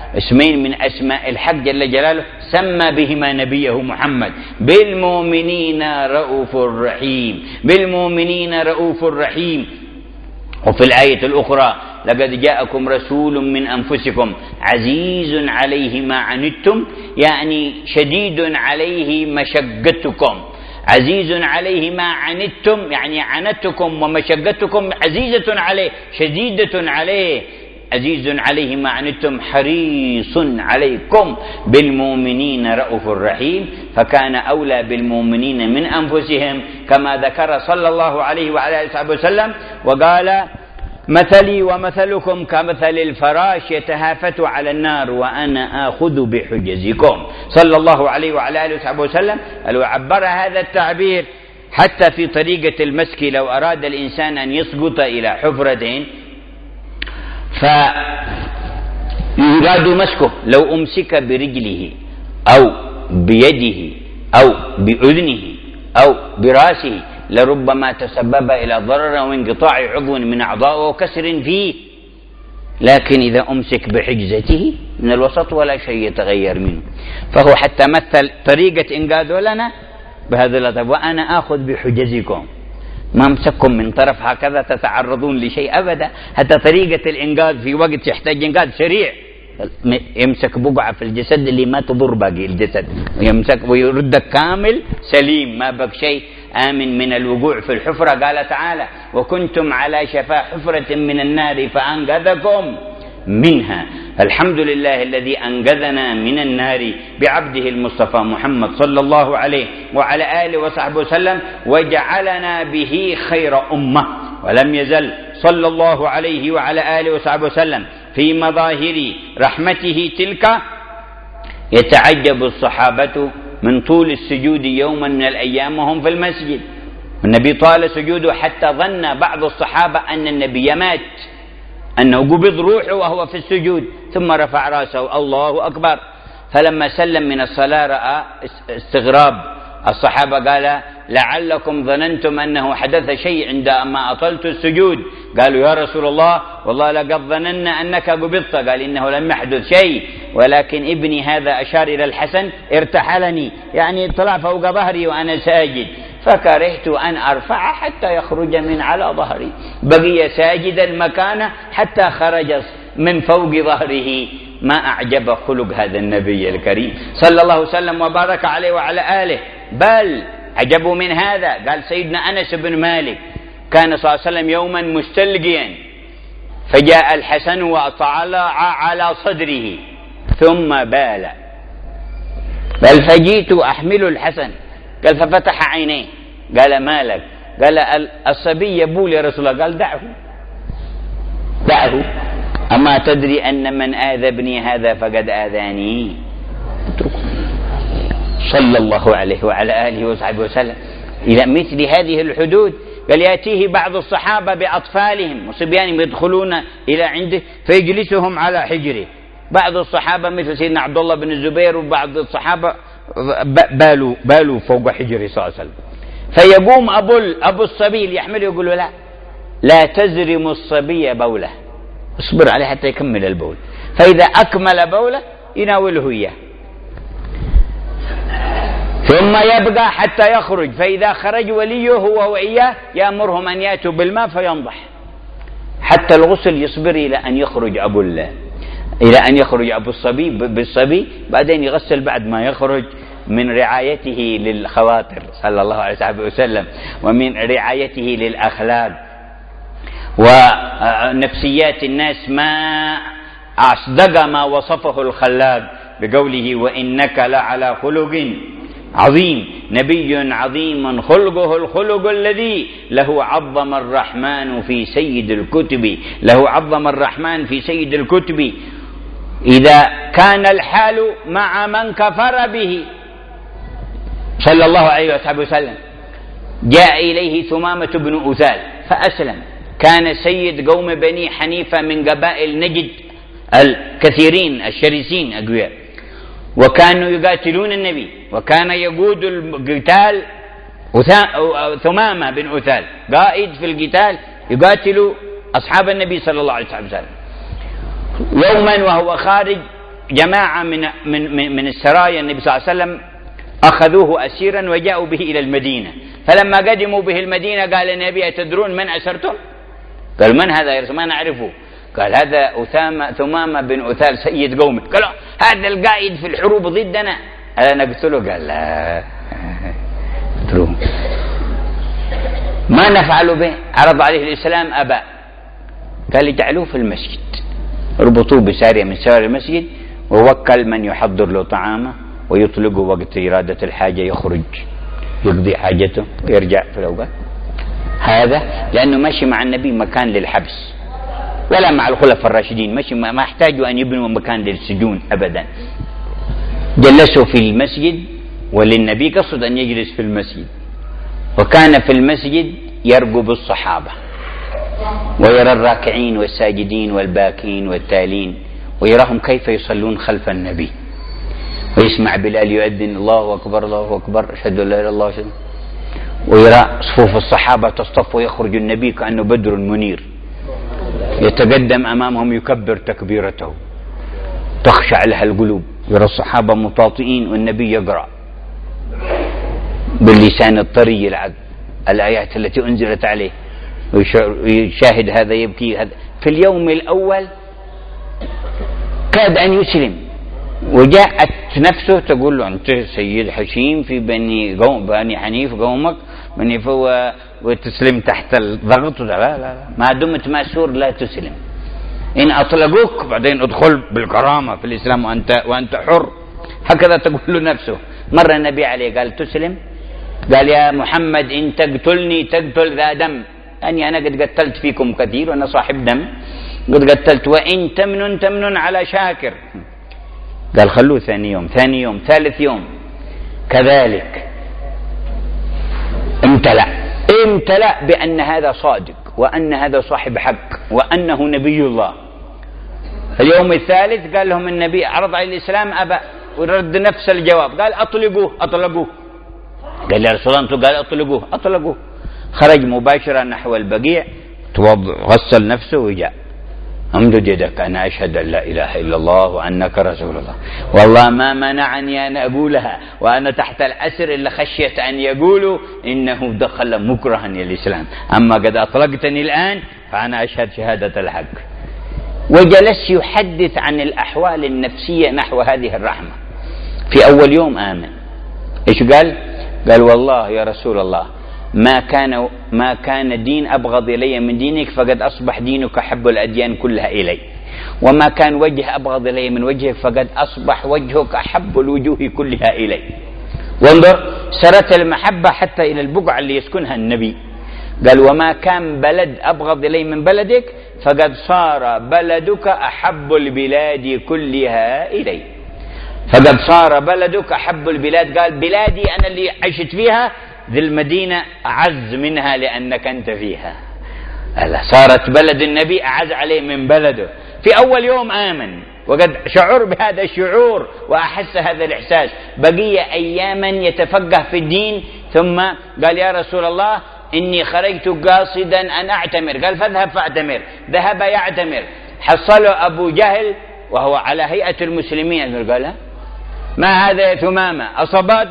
اسمين من أسماء الحق جل جلاله سمى بهما نبيه محمد: بالمؤمنين رؤوف رحيم، بالمؤمنين رؤوف رحيم. وفي الآية الأخرى: لقد جاءكم رسول من أنفسكم عزيز عليه ما عنتم، يعني شديد عليه مشقتكم. عزيز عليه ما عنتم يعني عنتكم ومشقتكم عزيزة عليه، شديدة عليه. عزيز عليه ما عنتم حريص عليكم بالمؤمنين رؤوف رحيم، فكان أولى بالمؤمنين من أنفسهم، كما ذكر صلى الله عليه وعلى آله وسلم وقال: مثلي ومثلكم كمثل الفراش يتهافت على النار وأنا آخذ بحجزكم. صلى الله عليه وعلى آله وصحبه وسلم وعبر هذا التعبير حتى في طريقة المسك. لو أراد الإنسان أن يسقط إلى حفرة فيراد مسكه، لو أمسك برجله أو بيده أو بأذنه أو برأسه لربما تسبب إلى ضرر وانقطاع عضو من أعضائه وكسر فيه، لكن إذا أمسك بحجزته من الوسط ولا شيء يتغير منه. فهو حتى مثل طريقة إنقاذه لنا بهذا اللطف: وأنا آخذ بحجزكم، ما أمسككم من طرف هكذا تتعرضون لشيء أبدا. حتى طريقة الإنقاذ في وقت يحتاج إنقاذ سريع، يمسك بقعة في الجسد اللي ما تضر باقي الجسد، ويمسك ويردك كامل سليم ما بق شيء آمن من الوقوع في الحفرة. قال تعالى: وكنتم على شفا حفرة من النار فأنقذكم منها. الحمد لله الذي أنقذنا من النار بعبده المصطفى محمد صلى الله عليه وعلى آله وصحبه وسلم، وجعلنا به خير أمة. ولم يزل صلى الله عليه وعلى آله وصحبه وسلم في مظاهر رحمته تلك يتعجب الصحابة من طول السجود يوما من الأيام وهم في المسجد. النبي طال سجوده حتى ظن بعض الصحابة أن النبي مات، أنه قبض روحه وهو في السجود، ثم رفع رأسه الله أكبر. فلما سلم من الصلاة رأى استغراب الصحابة، قال: لعلكم ظننتم أنه حدث شيء عندما أطلت السجود. قالوا: يا رسول الله والله لقد ظننا أنك قبضت. قال: إنه لم يحدث شيء، ولكن ابني هذا أشار إلى الحسن ارتحلني، يعني طلع فوق ظهري وأنا ساجد، فكرهت أن أرفع حتى يخرج من على ظهري. بقي ساجدا مكانه حتى خرج من فوق ظهره. ما أعجب خلق هذا النبي الكريم صلى الله وسلم وبارك عليه وعلى آله. بل عجبوا من هذا، قال سيدنا أنس بن مالك: كان صلى الله عليه وسلم يوما مستلقيا فجاء الحسن وطلع على صدره ثم بال، بل فجيت أحمل الحسن. قال: ففتح عينيه، قال: ما لك؟ قال: الصبي يبول يا رسول الله. قال: دعه دعه، أما تدري أن من آذى ابني هذا فقد آذاني؟ اتركه. صلى الله عليه وعلى آله وصحبه وسلم إلى مثل هذه الحدود. قال: يأتيه بعض الصحابة بأطفالهم وصبيانهم يدخلون إلى عنده فيجلسهم على حجره. بعض الصحابة مثل سيدنا عبد الله بن الزبير وبعض الصحابة بالوا بالوا فوق حجره صلى الله عليه وسلم. فيقوم أبو أبو الصبي يحمله يقول له: لا لا تزرم الصبي بوله، اصبر عليه حتى يكمل البول، فإذا أكمل بوله يناوله إياه، ثم يبقى حتى يخرج، فإذا خرج وليه هو وإياه يأمرهم أن يأتوا بالماء فينضح حتى الغسل، يصبر إلى أن يخرج أبو الله إلى أن يخرج أبو الصبي بالصبي، بعدين يغسل بعد ما يخرج من رعايته للخواطر صلى الله عليه وسلم، ومن رعايته للأخلاق ونفسيات الناس. ما أصدق ما وصفه الخلاق بقوله: وإنك لعلى خلق عظيم. نبي عظيم خلقه الخلق الذي له عظم الرحمن في سيد الكتب، له عظم الرحمن في سيد الكتب. إذا كان الحال مع من كفر به صلى الله عليه وسلم، جاء إليه ثمامة بن أثال فأسلم، كان سيد قوم بني حنيفة من قبائل نجد الكثيرين الشرسين أقوياء، وكانوا يقاتلون النبي، وكان يقود القتال ثمامة بن أثال، قائد في القتال يقاتل أصحاب النبي صلى الله عليه وسلم. يوما وهو خارج جماعة من من من السرايا النبي صلى الله عليه وسلم أخذوه أسيرا وجاءوا به إلى المدينة، فلما قدموا به المدينة قال النبي: أتدرون من أسرتم؟ قال: من هذا يا رسول؟ ما نعرفه. قال: هذا أثامة ثمامة بن أثال سيد قومك. قالوا: هذا القائد في الحروب ضدنا، ألا نقتله؟ قال: لا اتركوه، ما نفعل به. عرض عليه الإسلام أبى، قال: اجعلوه في المسجد، اربطوه بسارية من سواري المسجد، ووكل من يحضر له طعامه ويطلقه وقت إرادة الحاجة، يخرج يقضي حاجته ويرجع في الأوقات. هذا لأنه ماشي مع النبي مكان للحبس، ولا مع الخلفاء الراشدين، ماشي ما احتاجوا أن يبنوا مكان للسجون أبدا. جلسوا في المسجد، وللنبي قصد أن يجلس في المسجد، وكان في المسجد يرقب الصحابة ويرى الراكعين والساجدين والباكين والتالين، ويراهم كيف يصلون خلف النبي، ويسمع بلال يؤذن: الله أكبر الله أكبر أشهد أن لا إله إلا الله، ويرى صفوف الصحابة تصطف ويخرج النبي كأنه بدر منير، يتقدم أمامهم يكبر تكبيرته تخشع لها القلوب، يرى الصحابة متواطئين والنبي يقرأ باللسان الطري العذب الآيات التي أنزلت عليه، ويشاهد هذا يبكي هذا. في اليوم الأول كاد أن يسلم، وجاءت نفسه تقول له: أنت سيد حشيم في بني قوم بني حنيف قومك بني فو وتسلم تحت الضغط؟ لا لا لا، ما دمت مأسور لا تسلم، إن أطلقوك بعدين ادخل بالكرامة في الإسلام وأنت وأنت حر. هكذا تقول له نفسه. مرة النبي عليه قال: تسلم؟ قال: يا محمد إن تقتلني تقتل ذا دم، أني أنا قد قتلت فيكم كثير وأنا صاحب دم قد قتلت، وإن تمنن تمنن على شاكر. قال: خلوه ثاني يوم، ثاني يوم، ثالث يوم، كذلك امتلأ امتلأ بأن هذا صادق، وأن هذا صاحب حق، وأنه نبي الله. اليوم الثالث قال لهم النبي، عرض عليه الإسلام أبى، ورد نفس الجواب، قال: أطلقوه أطلقوه. قال: يا رسول الله، قال: أطلقوه أطلقوه. خرج مباشرة نحو البقيع، غسل نفسه وجاء: أمدد يدك، أنا أشهد أن لا إله إلا الله وأنك رسول الله، والله ما منعني أن أقولها وأنا تحت الأسر إلا خشية أن يقولوا إنه دخل مكرها إلى الإسلام، أما قد أطلقتني الآن فأنا أشهد شهادة الحق. وجلس يحدث عن الأحوال النفسية نحو هذه الرحمة. في أول يوم آمن، إيش قال؟ قال: والله يا رسول الله ما كان ما كان دين أبغض إلي من دينك، فقد أصبح دينك أحب الأديان كلها إلي، وما كان وجه أبغض إلي من وجهك، فقد أصبح وجهك أحب الوجوه كلها إلي. وانظر، سرت المحبة حتى إلى البقعة اللي يسكنها النبي. قال: وما كان بلد أبغض إلي من بلدك، فقد صار بلدك أحب البلاد كلها إلي. فقد صار بلدك أحب البلاد. قال: بلادي أنا اللي عشت فيها، ذي المدينة أعز منها لأنك أنت فيها. صارت بلد النبي أعز عليه من بلده. في أول يوم آمن، وقد شعر بهذا الشعور وأحس هذا الإحساس. بقي أياما يتفقه في الدين، ثم قال: يا رسول الله إني خرجت قاصدا أن أعتمر. قال: فاذهب فاعتمر. ذهب يعتمر، حصله أبو جهل وهو على هيئة المسلمين. قال: ما هذا يا ثمامة، أصبات؟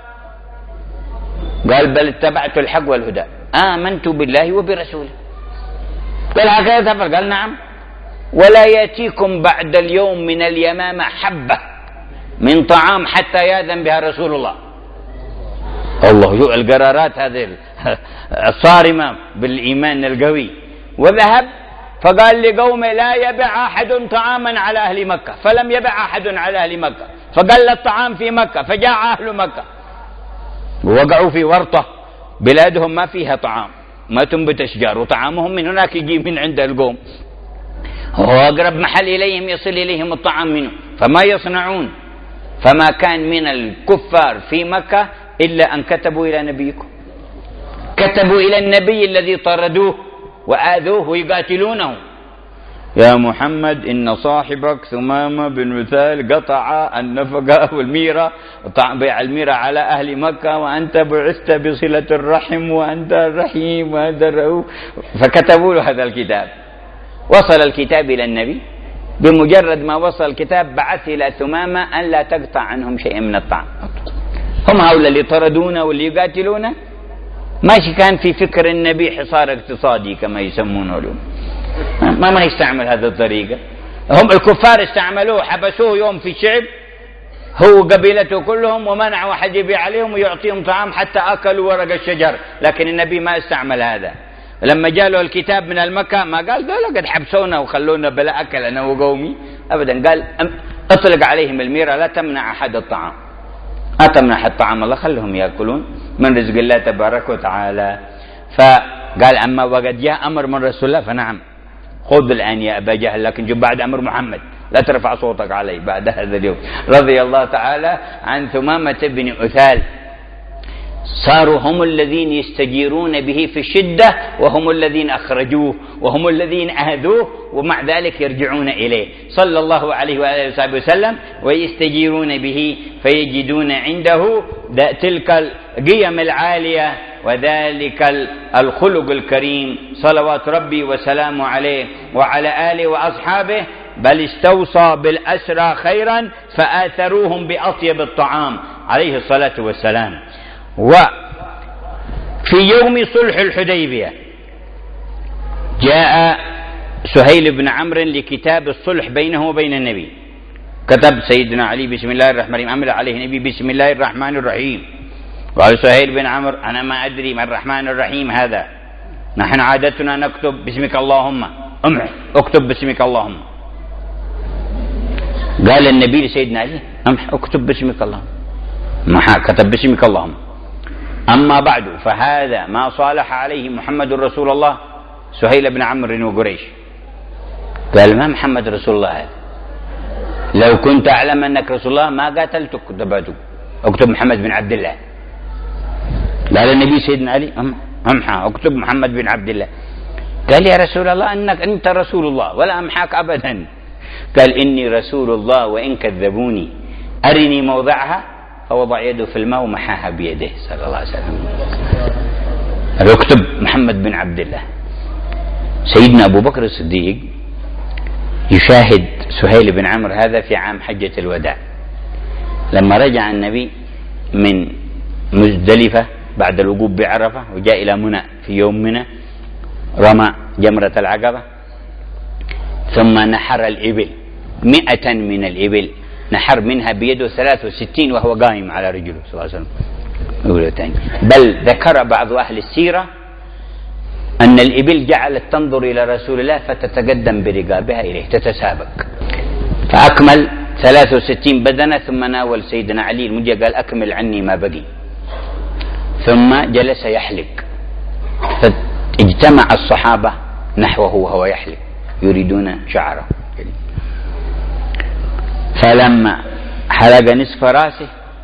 قال: بل اتبعت الحق والهدى، آمنت بالله وبرسوله. قال: هكذا تفعل؟ قال: نعم. ولا يأتيكم بعد اليوم من اليمامة حبة من طعام حتى يأذن بها رسول الله. الله، القرارات هذه الصارمة بالإيمان القوي. وذهب فقال لقومه: لا يبع أحد طعاما على أهل مكة، فلم يبع أحد على أهل مكة، فقل الطعام في مكة، فجاع أهل مكة ووقعوا في ورطة، بلادهم ما فيها طعام، ما تنبت أشجار، وطعامهم من هناك يجي من عند القوم، هو أقرب محل إليهم يصل إليهم الطعام منه، فما يصنعون. فما كان من الكفار في مكة إلا أن كتبوا إلى نبيكم، كتبوا إلى النبي الذي طردوه وآذوه ويقاتلونه: يا محمد إن صاحبك ثمامة بن مثال قطع النفقة والميرة، بيع الميرة على أهل مكة، وأنت بعثت بصلة الرحم، وأنت الرحيم وأنت الرؤوف. فكتبوا له هذا الكتاب. وصل الكتاب إلى النبي بمجرد ما وصل الكتاب بعث إلى ثمامة أن لا تقطع عنهم شيئا من الطعام. هم هؤلاء اللي طردونا واللي يقاتلونا، ماشي كان في فكر النبي حصار اقتصادي كما يسمونه اليوم، ما ما يستعمل هذه الطريقة. هم الكفار استعملوه، حبسوه يوم في الشعب هو قبيلته كلهم، ومنعوا أحد يبيع عليهم ويعطيهم طعام حتى أكلوا ورق الشجر، لكن النبي ما استعمل هذا. لما جاء له الكتاب من المكة ما قال دول قد حبسونا وخلونا بلا أكل أنا وقومي، أبدا، قال اطلق عليهم الميرة، لا تمنع أحد الطعام، لا تمنع أحد الطعام، الله خلهم يأكلون من رزق الله تبارك وتعالى. فقال أما وقد جاء أمر من رسول الله فنعم خذ الآن يا أبا جهل، لكن جب بعد أمر محمد لا ترفع صوتك علي بعد هذا اليوم. رضي الله تعالى عن ثمامة بن أثال، صاروا هم الذين يستجيرون به في الشدة، وهم الذين أخرجوه، وهم الذين أهذوه، ومع ذلك يرجعون إليه صلى الله عليه وآله وصحبه وسلم ويستجيرون به، فيجدون عنده تلك القيم العالية وذلك الخلق الكريم صلوات ربي وسلامه عليه وعلى آله وأصحابه. بل استوصى بالأسرى خيرا فآثروهم بأطيب الطعام عليه الصلاة والسلام. وفي يوم صلح الحديبية جاء سهيل بن عمرو لكتاب الصلح بينه وبين النبي، كتب سيدنا علي بسم الله الرحمن الرحيم، أمر عليه النبي بسم الله الرحمن الرحيم. قال سهيل بن عمرو أنا ما أدري ما الرحمن الرحيم هذا، نحن عادتنا نكتب باسمك اللهم، امح اكتب باسمك اللهم. قال النبي لسيدنا علي امح اكتب باسمك اللهم، ما كتب باسمك اللهم. أما بعد فهذا ما صالح عليه محمد رسول الله سهيل بن عمرو وقريش. قال ما محمد رسول الله هذا، لو كنت أعلم أنك رسول الله ما قاتلتك كتبتك، اكتب محمد بن عبد الله. قال النبي سيدنا علي امحى اكتب محمد بن عبد الله. قال يا رسول الله انك انت رسول الله ولا امحاك ابدا. قال اني رسول الله وان كذبوني ارني موضعها، فوضع يده في الماء ومحاها بيده صلى الله عليه وسلم. قال اكتب محمد بن عبد الله. سيدنا ابو بكر الصديق يشاهد سهيل بن عمرو هذا في عام حجة الوداع، لما رجع النبي من مزدلفة بعد الوقوف بعرفة وجاء إلى منى في يوم منى، رمى جمرة العقبة ثم نحر الإبل، مئة من الإبل نحر منها بيده ثلاث وستين وهو قائم على رجله صلى الله عليه وسلم. بل ذكر بعض أهل السيرة أن الإبل جعلت تنظر إلى رسول الله فتتقدم برقابها إليه تتسابق، فأكمل ثلاث وستين بدنة ثم ناول سيدنا علي المجي قال أكمل عني ما بقي، ثم جلس يحلق، فاجتمع الصحابة نحوه وهو يحلق يريدون شعره، فلما حلق نصف راسه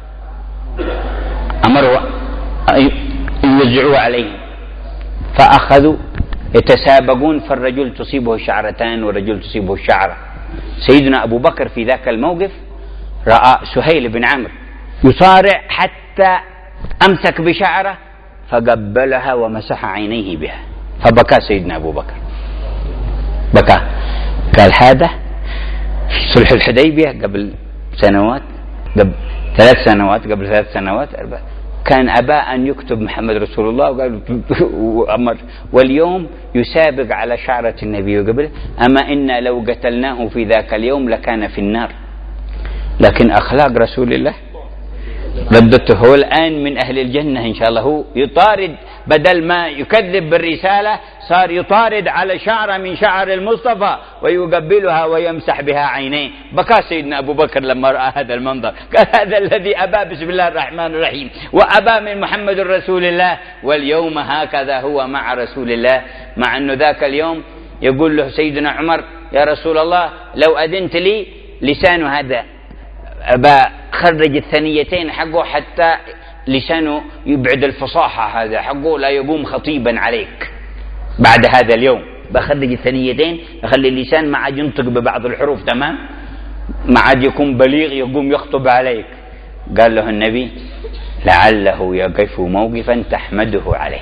أمروا يوزعوا عليه، فأخذوا يتسابقون، فالرجل تصيبه شعرتان والرجل تصيبه شعرة. سيدنا أبو بكر في ذاك الموقف رأى سهيل بن عمرو يصارع حتى أمسك بشعره فقبلها ومسح عينيه بها، فبكى سيدنا أبو بكر، بكى. قال هذا في صلح الحديبية قبل سنوات، قبل ثلاث سنوات قبل ثلاث سنوات أربع كان أبى أن يكتب محمد رسول الله وقال وأمر، واليوم يسابق على شعرة النبي وقبله، أما إن لو قتلناه في ذاك اليوم لكان في النار، لكن أخلاق رسول الله ردته. هو الآن من أهل الجنة إن شاء الله، هو يطارد بدل ما يكذب بالرسالة صار يطارد على شعرة من شعر المصطفى ويقبلها ويمسح بها عينيه. بكى سيدنا أبو بكر لما رأى هذا المنظر، قال هذا الذي أبى بسم الله الرحمن الرحيم وأبى من محمد رسول الله، واليوم هكذا هو مع رسول الله. مع أنه ذاك اليوم يقول له سيدنا عمر يا رسول الله لو أذنت لي لسان هذا أبا خرج الثنيتين حقه حتى لسانه يبعد الفصاحة، هذا حقه لا يقوم خطيبا عليك بعد هذا اليوم، بخرج الثنيتين أخلي اللسان ما عاد ينطق ببعض الحروف تمام، ما عاد يكون بليغ يقوم يخطب عليك. قال له النبي لعله يقف موقفا تحمده عليه،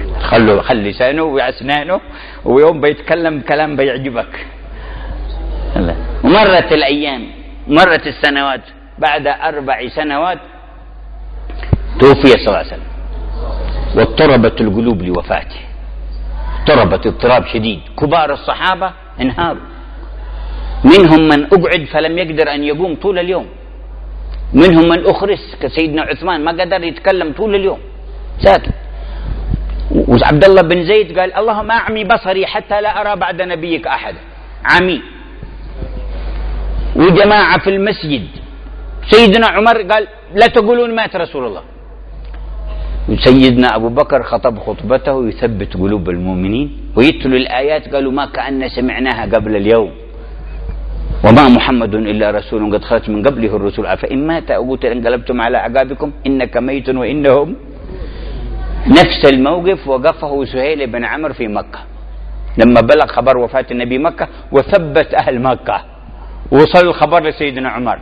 خلوا خلي لسانه وأسنانه ويوم بيتكلم كلام بيعجبك. ومرت الأيام، مرت السنوات، بعد أربع سنوات توفي صلى الله عليه وسلم، واضطربت القلوب لوفاته، اضطربت اضطراب شديد. كبار الصحابة انهاروا، منهم من أقعد فلم يقدر أن يقوم طول اليوم، منهم من أخرس كسيدنا عثمان ما قدر يتكلم طول اليوم ساكت. وعبد الله بن زيد قال اللهم أعمي بصري حتى لا أرى بعد نبيك أحد، عمي. وجماعة في المسجد، سيدنا عمر قال لا تقولون مات رسول الله. وسيدنا أبو بكر خطب خطبته يثبت قلوب المؤمنين ويتلو الآيات، قالوا ما كأن سمعناها قبل اليوم، وما محمد إلا رسول قد خلت من قبله الرسل أفإن مات أو قتل انقلبتم على أعقابكم إنك ميت وإنهم. نفس الموقف وقفه سهيل بن عمرو في مكة لما بلغ خبر وفاة النبي مكة، وثبت أهل مكة، وصل الخبر لسيدنا عمر،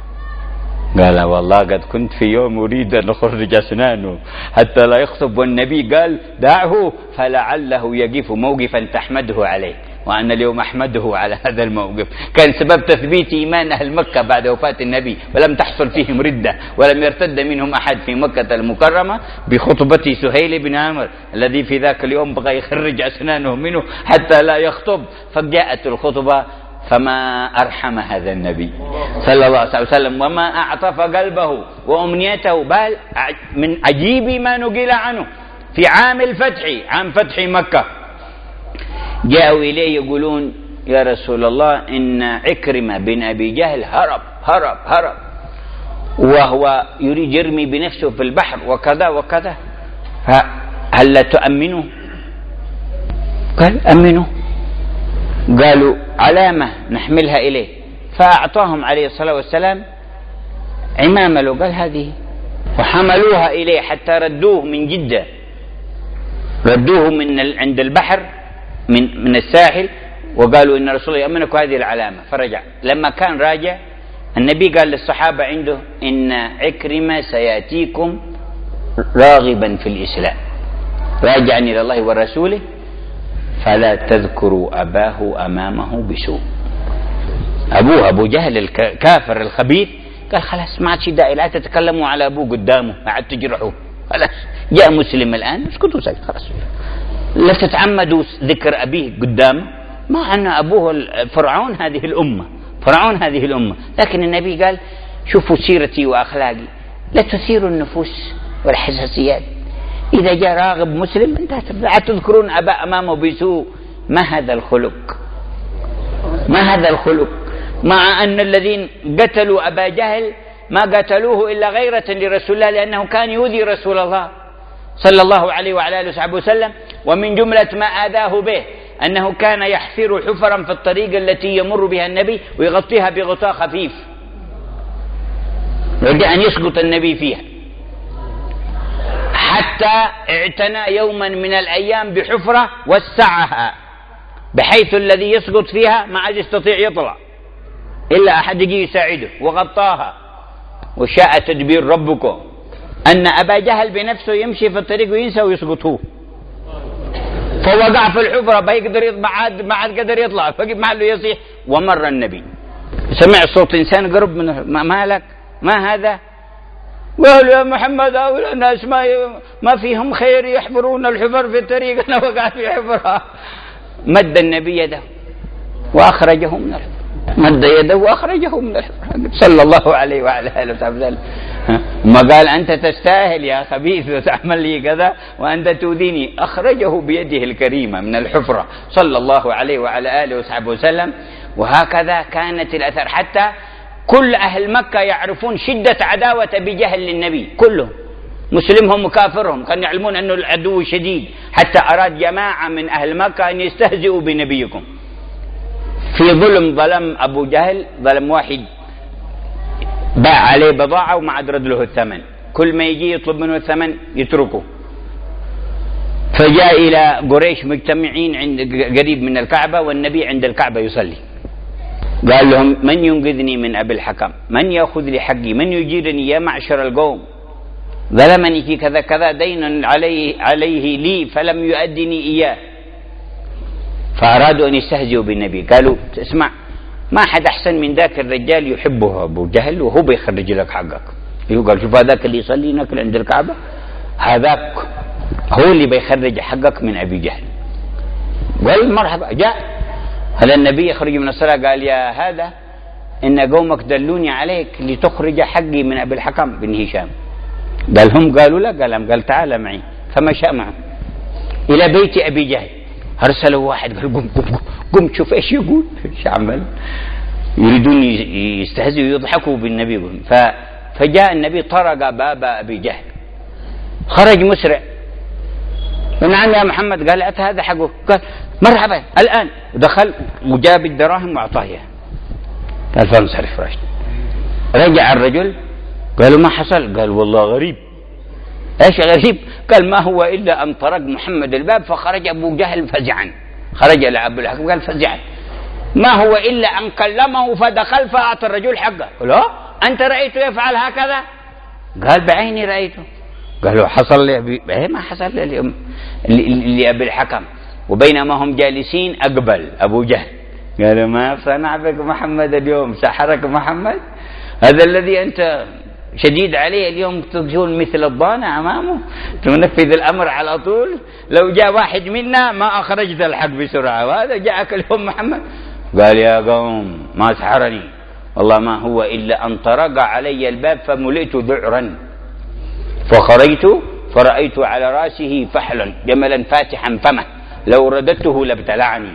قال والله قد كنت في يوم أريد أن أخرج أسنانه حتى لا يخطب، والنبي قال دعه فلعله يقف موقفا تحمده عليه، وأنا اليوم أحمده على هذا الموقف. كان سبب تثبيت إيمان أهل مكة بعد وفاة النبي، ولم تحصل فيهم ردة ولم يرتد منهم أحد في مكة المكرمة بخطبة سهيل بن عمرو الذي في ذاك اليوم بغى يخرج أسنانه منه حتى لا يخطب. فجاءت الخطبة فما أرحم هذا النبي صلى الله عليه وسلم، وما أعطف قلبه وأمنيته، بل من عجيب ما نقل عنه في عام الفتح، عام فتح مكة، جاءوا إليه يقولون يا رسول الله إن عكرمة بن أبي جهل هرب هرب هرب وهو يريد يرمي بنفسه في البحر وكذا وكذا، فهل لا تؤمنه؟ قال أمنه. قالوا علامة نحملها إليه، فأعطاهم عليه الصلاة والسلام عمامة له، قال هذه، وحملوها إليه حتى ردوه من جدة، ردوه من عند البحر من من الساحل، وقالوا إن رسول الله يأمنك هذه العلامة. فرجع. لما كان راجع النبي قال للصحابة عنده إن عكرمة سيأتيكم راغبا في الإسلام راجعا إلى الله ورسوله فلا تذكروا أباه أمامه بسوء. أبوه أبو جهل الكافر الخبيث قال خلاص ما عاد شي داعي لا تتكلموا على أبوه قدامه، ما عاد تجرحوه، خلاص جاء مسلم الآن اسكتوا ساكت خلاص، لا تتعمدوا ذكر أبيه قدامه، مع أن أبوه فرعون هذه الأمة، فرعون هذه الأمة. لكن النبي قال شوفوا سيرتي وأخلاقي، لا تثيروا النفوس والحساسيات، إذا جاء راغب مسلم انتهت، لا تذكرون أبا أمامه بسوء. ما هذا الخلق، ما هذا الخلق، مع أن الذين قتلوا أبا جهل ما قتلوه إلا غيرة لرسول الله، لأنه كان يؤذي رسول الله صلى الله عليه وعلى آله وصحبه وسلم. ومن جملة ما آذاه به أنه كان يحفر حفرا في الطريق التي يمر بها النبي ويغطيها بغطاء خفيف يريد أن يسقط النبي فيها، حتى اعتنى يوما من الأيام بحفرة وسعها بحيث الذي يسقط فيها ما عاد يستطيع يطلع إلا أحد يجي يساعده، وغطاها. وشاء تدبير ربكم أن أبا جهل بنفسه يمشي في الطريق وينسى ويسقط هو، فوقع في الحفرة ما يقدر يطلع، ما عاد قدر يطلع، فقف محله يصيح. ومر النبي سمع صوت إنسان قرب منه، ما لك ما هذا؟ قال يا محمد هؤلاء الناس ما ما فيهم خير يحفرون الحفر في الطريق، أنا وقع في حفرة. مد النبي يده وأخرجه من الحفر، مد يده وأخرجه من الحفر صلى الله عليه وعلى آله وسلم. ما قال أنت تستاهل يا خبيث وتعمل لي كذا وأنت تؤذيني، أخرجه بيده الكريمة من الحفرة صلى الله عليه وعلى آله وصحبه وسلم. وهكذا كانت الأثر، حتى كل أهل مكة يعرفون شدة عداوة أبي جهل للنبي، كلهم مسلمهم وكافرهم كانوا يعلمون أنه العدو شديد، حتى أراد جماعة من أهل مكة أن يستهزئوا بنبيكم في ظلم ظلم أبو جهل. ظلم واحد باع عليه بضاعة وما عاد رد له الثمن، كل ما يجي يطلب منه الثمن يتركه. فجاء إلى قريش مجتمعين عند قريب من الكعبة والنبي عند الكعبة يصلي، قال لهم من ينقذني من أبي الحكم، من يأخذ لي حقي، من يجيرني يا معشر القوم، ظلمني في كذا كذا دين عليه, عليه لي فلم يؤدني إياه. فأرادوا أن يستهزئوا بالنبي، قالوا اسمع ما حد أحسن من ذاك الرجال يحبه أبو جهل وهو بيخرج لك حقك. يقول شوف هذاك اللي يصلي ناكل عند الكعبة، هذاك هو اللي بيخرج حقك من أبي جهل. قال مرحبا. جاء هذا النبي يخرج من الصلاة قال يا هذا إن قومك دلوني عليك لتخرج حقي من أبي الحكم بن هشام. قال هم قالوا لا، قال قال تعال معي، فمشى معه إلى بيت أبي جهل. أرسلوا واحد قال قم قم قم شوف إيش يقول، إيش عمل، يريدون يستهزئوا ويضحكوا بالنبي. فجاء النبي طرق باب أبي جهل، خرج مسرع، نعم يا محمد. قال أتى هذا حقه، قال مرحبا الآن. دخل وجاب الدراهم وأعطاه إياها. قال فانصرف راشد. رجع الرجل قالوا ما حصل؟ قال والله غريب. ايش غريب؟ قال ما هو الا ان طرق محمد الباب فخرج ابو جهل فزعا. خرج لابو الحكم قال فزعا، ما هو الا ان كلمه فدخل فاعطى الرجل حقه. قال انت رايته يفعل هكذا؟ قال بعيني رايته. قالوا حصل لي ايه؟ ما حصل لي لابي الحكم. وبينما هم جالسين اقبل ابو جهل قالوا ما صنع بك محمد اليوم؟ سحرك محمد؟ هذا الذي انت شديد عليه اليوم تكون مثل الضانة أمامه تنفذ الأمر على طول. لو جاء واحد منا ما أخرجت الحق بسرعة، وهذا جاءك اليوم محمد. قال يا قوم ما سحرني والله ما هو إلا أن طرق علي الباب فملئت ذعرا فخرجت فرأيت على رأسه فحلا جملا فاتحا فمه لو رددته لابتلعني.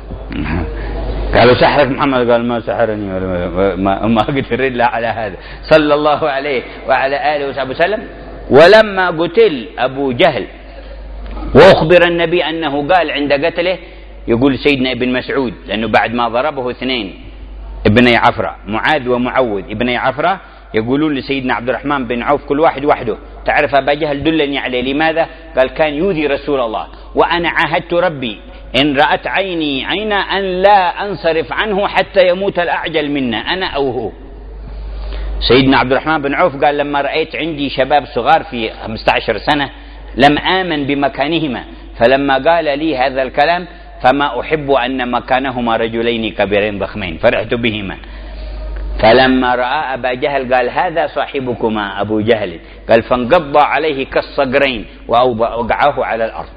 قالوا سحرك محمد؟ قال ما سحرني ولا ما, ما أقدر إلا على هذا صلى الله عليه وعلى آله وصحبه وسلم. ولما قتل أبو جهل وأخبر النبي أنه قال عند قتله، يقول سيدنا ابن مسعود لأنه بعد ما ضربه اثنين ابني عفرة معاذ ومعوذ ابني عفرة، يقولون لسيدنا عبد الرحمن بن عوف كل واحد وحده تعرف أبا جهل دلني عليه. لماذا؟ قال كان يؤذي رسول الله وأنا عاهدت ربي إن رأت عيني عينا أن لا أنصرف عنه حتى يموت الأعجل منا أنا أو هو. سيدنا عبد الرحمن بن عوف قال لما رأيت عندي شباب صغار في خمسة عشر سنة لم آمن بمكانهما، فلما قال لي هذا الكلام فما أحب أن مكانهما رجلين كبيرين ضخمين فرحت بهما. فلما رأى أبا جهل قال هذا صاحبكما أبو جهل، قال فانقض عليه كالصقرين ووقعه على الأرض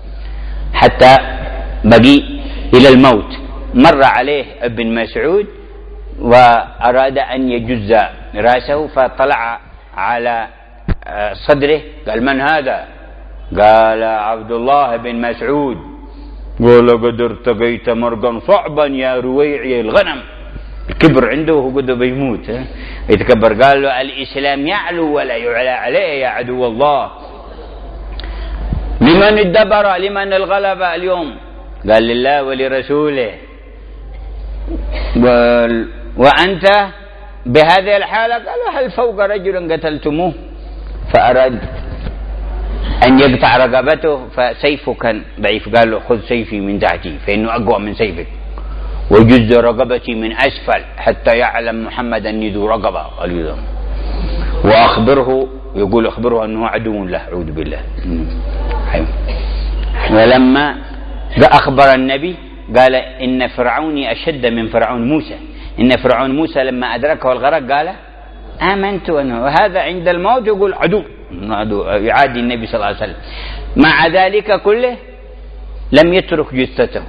حتى بقي إلى الموت. مر عليه ابن مسعود وأراد أن يجز رأسه فطلع على صدره قال من هذا؟ قال عبد الله بن مسعود. قال قد ارتقيت مرقا صعبا يا رويعي الغنم. الكبر عنده وهو قد بيموت يتكبر. قال له الإسلام يعلو ولا يعلى عليه يا عدو الله. لمن الدبر لمن الغلبة اليوم؟ قال لله ولرسوله. قال وأنت بهذه الحالة؟ قال هل فوق رجل قتلتموه فأراد أن يقطع رقبته فسيفه كان ضعيف، قال له خذ سيفي من تحتي فإنه أقوى من سيفك وجز رقبتي من أسفل حتى يعلم محمد أني ذو رقبة. قال وأخبره، يقول أخبره أنه عدو له أعوذ بالله. ولما أخبر النبي قال إن فرعوني أشد من فرعون موسى. إن فرعون موسى لما أدركه الغرق قال آمنت أنه، وهذا عند الموت يقول عدو عدو يعادي النبي صلى الله عليه وسلم. مع ذلك كله لم يترك جثته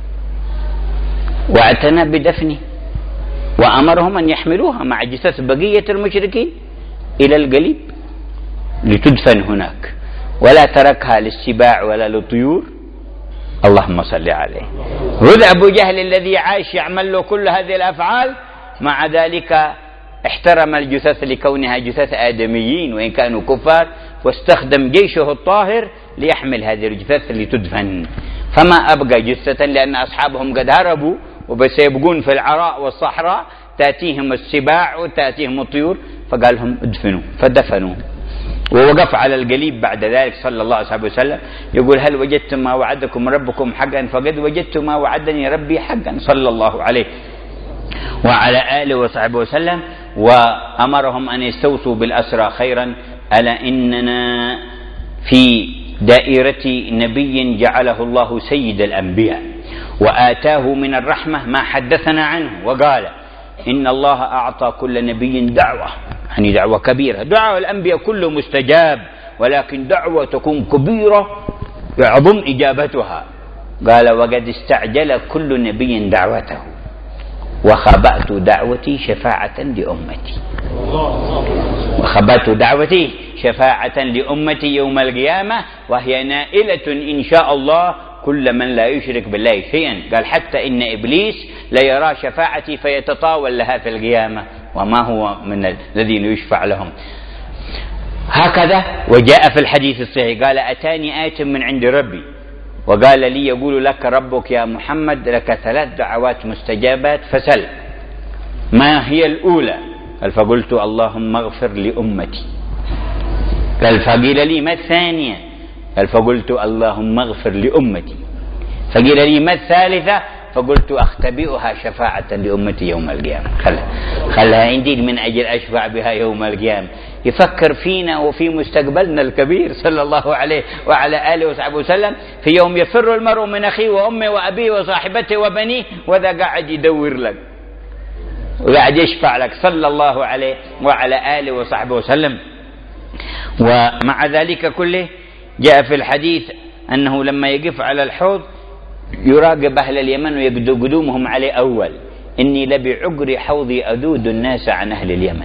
واعتنى بدفنه وأمرهم أن يحملوها مع جثث بقية المشركين إلى القليب لتدفن هناك، ولا تركها للسباع ولا للطيور. اللهم صل عليه. هذا أبو جهل الذي عاش يعمل له كل هذه الأفعال، مع ذلك احترم الجثث لكونها جثث آدميين وإن كانوا كفار، واستخدم جيشه الطاهر ليحمل هذه الجثث لتدفن. فما أبقى جثة لأن أصحابهم قد هربوا وبسيبقون في العراء والصحراء، تأتيهم السباع وتأتيهم الطيور، فقال لهم ادفنوا فدفنوا. ووقف على القليب بعد ذلك صلى الله عليه وسلم يقول هل وجدتم ما وعدكم ربكم حقا؟ فقد وجدت ما وعدني ربي حقا صلى الله عليه وعلى آله وصحبه وسلم. وأمرهم أن يستوصوا بالأسرى خيرا، ألا إننا في دائرة نبي جعله الله سيد الأنبياء، وآتاه من الرحمة ما حدثنا عنه، وقال إن الله أعطى كل نبي دعوة، يعني دعوة كبيرة. دعوة الأنبياء كله مستجاب، ولكن دعوة تكون كبيرة يعظم إجابتها. قال وقد استعجل كل نبي دعوته وخبأت دعوتي شفاعة لأمتي. وخبأت دعوتي شفاعة لأمتي يوم القيامة، وهي نائلة إن شاء الله كل من لا يشرك بالله شيئا. قال حتى إن إبليس ليرى شفاعتي فيتطاول لها في القيامة، وما هو من الذين يشفع لهم. هكذا وجاء في الحديث الصحيح قال أتاني آت من عند ربي وقال لي يقول لك ربك يا محمد لك ثلاث دعوات مستجابات فسل. ما هي الأولى؟ قال فقلت اللهم اغفر لأمتي. قال فقيل لي ما الثانية؟ قال فقلت اللهم اغفر لأمتي. فقيل لي ما الثالثة؟ فقلت أختبئها شفاعة لأمتي يوم القيامة. خلها, خلها عندي من أجل أشفع بها يوم القيامة. يفكر فينا وفي مستقبلنا الكبير صلى الله عليه وعلى آله وصحبه وسلم، في يوم يفر المرء من أخيه وأمه وأبيه وصاحبته وبنيه، وذا قاعد يدور لك وقاعد يشفع لك صلى الله عليه وعلى آله وصحبه وسلم. ومع ذلك كله جاء في الحديث أنه لما يقف على الحوض يراقب أهل اليمن ويقدو قدومهم عليه أول، إني لبعقر حوضي أذود الناس عن أهل اليمن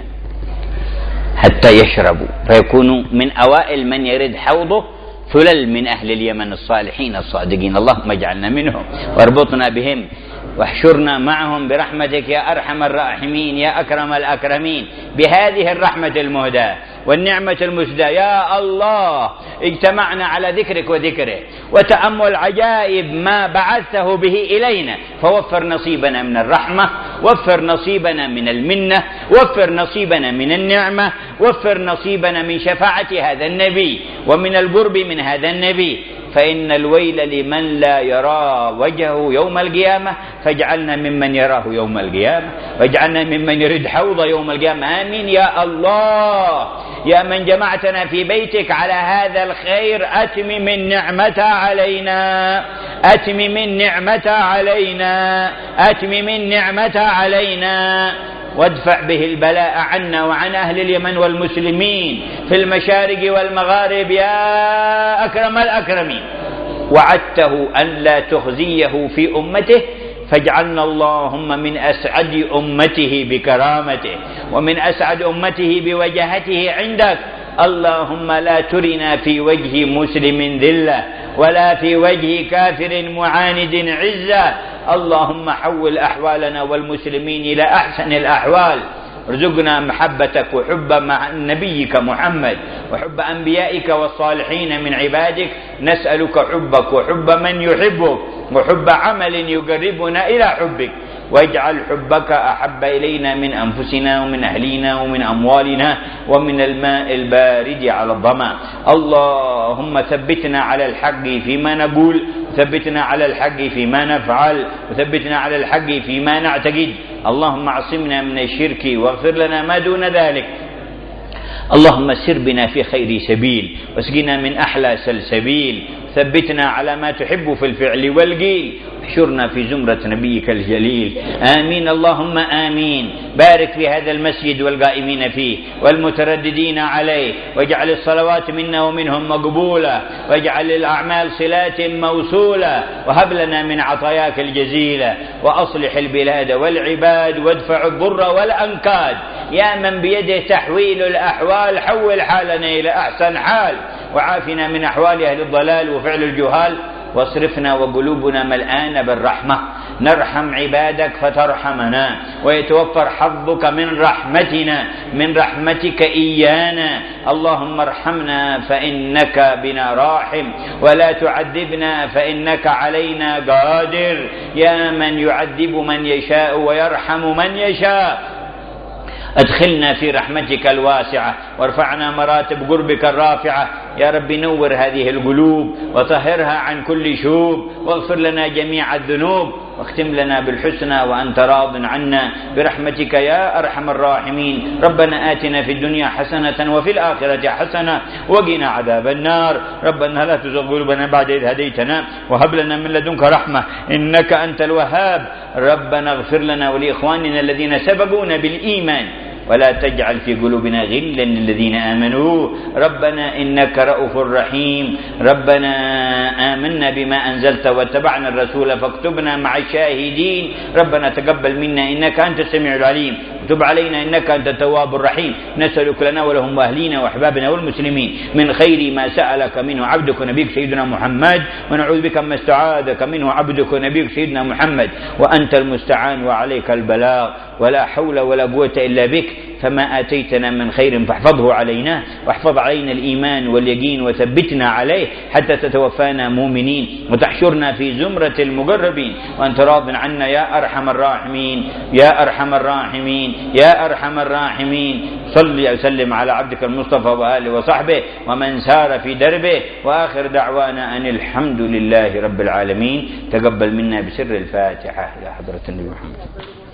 حتى يشربوا، فيكونوا من أوائل من يرد حوضه ثلل من أهل اليمن الصالحين الصادقين. اللهم اجعلنا منهم واربطنا بهم واحشرنا معهم برحمتك يا أرحم الراحمين يا أكرم الأكرمين. بهذه الرحمة المهداة والنعمة المسداة يا الله اجتمعنا على ذكرك وذكره وتأمل عجائب ما بعثته به إلينا، فوفر نصيبنا من الرحمة، وفر نصيبنا من المنة، وفر نصيبنا من النعمة، وفر نصيبنا من شفاعة هذا النبي ومن القرب من هذا النبي. فإن الويل لمن لا يرى وجهه يوم القيامة، فاجعلنا ممن يراه يوم القيامة، واجعلنا ممن يرد حوض يوم القيامة. آمين يا الله. يا من جمعتنا في بيتك على هذا الخير أتمم النعمة علينا، أتمم النعمة علينا، أتمم النعمة علينا، وادفع به البلاء عنا وعن أهل اليمن والمسلمين في المشارق والمغارب يا أكرم الأكرمين. وعدته أن لا تخزيه في أمته، فاجعلنا اللهم من أسعد أمته بكرامته ومن أسعد أمته بوجهته عندك. اللهم لا ترنا في وجه مسلم ذلة ولا في وجه كافر معاند عزة. اللهم حول أحوالنا والمسلمين إلى أحسن الأحوال. ارزقنا محبتك وحب مع نبيك محمد وحب أنبيائك والصالحين من عبادك. نسألك حبك وحب من يحبك وحب عمل يقربنا إلى حبك، واجعل حبك أحب إلينا من أنفسنا ومن أهلنا ومن أموالنا ومن الماء البارد على الظمأ. اللهم ثبتنا على الحق فيما نقول، ثبتنا على الحق فيما نفعل، وثبتنا على الحق فيما نعتقد. اللهم اعصمنا من الشرك واغفر لنا ما دون ذلك. اللهم سر بنا في خير سبيل واسقنا من أحلى سلسبيل. ثبتنا على ما تحب في الفعل والقيل، احشرنا في زمرة نبيك الجليل. آمين اللهم آمين. بارك في هذا المسجد والقائمين فيه والمترددين عليه، واجعل الصلوات منا ومنهم مقبولة، واجعل الأعمال صلات موصولة، وهب لنا من عطاياك الجزيلة، وأصلح البلاد والعباد، وادفع الضر والأنكاد. يا من بيده تحويل الأحوال حول حالنا إلى أحسن حال، وعافنا من أحوال أهل الضلال وفعل الجهال، واصرفنا وقلوبنا ملآنة بالرحمة. نرحم عبادك فترحمنا، ويتوفر حظك من رحمتنا من رحمتك إيانا. اللهم ارحمنا فإنك بنا راحم، ولا تعذبنا فإنك علينا قادر. يا من يعذب من يشاء ويرحم من يشاء، أدخلنا في رحمتك الواسعة، وارفعنا مراتب قربك الرافعة. يا رب نور هذه القلوب وطهرها عن كل شوب، واغفر لنا جميع الذنوب، واختم لنا بالحسنى وأنت راض عنا برحمتك يا أرحم الراحمين. ربنا آتنا في الدنيا حسنة وفي الآخرة حسنة وقنا عذاب النار. ربنا لا تزغ قلوبنا بعد إذ هديتنا وهب لنا من لدنك رحمة إنك أنت الوهاب. ربنا اغفر لنا ولإخواننا الذين سبقونا بالإيمان ولا تجعل في قلوبنا غلا للذين آمنوا. ربنا إنك رؤوف رحيم. ربنا آمنا بما أنزلت واتبعنا الرسول فاكتبنا مع الشاهدين. ربنا تقبل منا إنك أنت السميع العليم وتب علينا إنك أنت التواب الرحيم. نسألك لنا ولهم وأهلينا وأحبابنا والمسلمين من خير ما سألك منه عبدك نبيك سيدنا محمد، ونعوذ بك ما استعاذك منه عبدك نبيك سيدنا محمد. وأنت المستعان وعليك البلاغ ولا حول ولا قوة إلا بك. فما آتيتنا من خير فاحفظه علينا واحفظ علينا الإيمان واليقين وثبتنا عليه حتى تتوفانا مؤمنين وتحشرنا في زمرة المقربين وأنت راض عنا يا أرحم الراحمين يا أرحم الراحمين يا أرحم الراحمين. صل وسلم على عبدك المصطفى وآله وصحبه ومن سار في دربه. وآخر دعوانا أن الحمد لله رب العالمين. تقبل منا بسر الفاتحة إلى حضرة النبي محمد.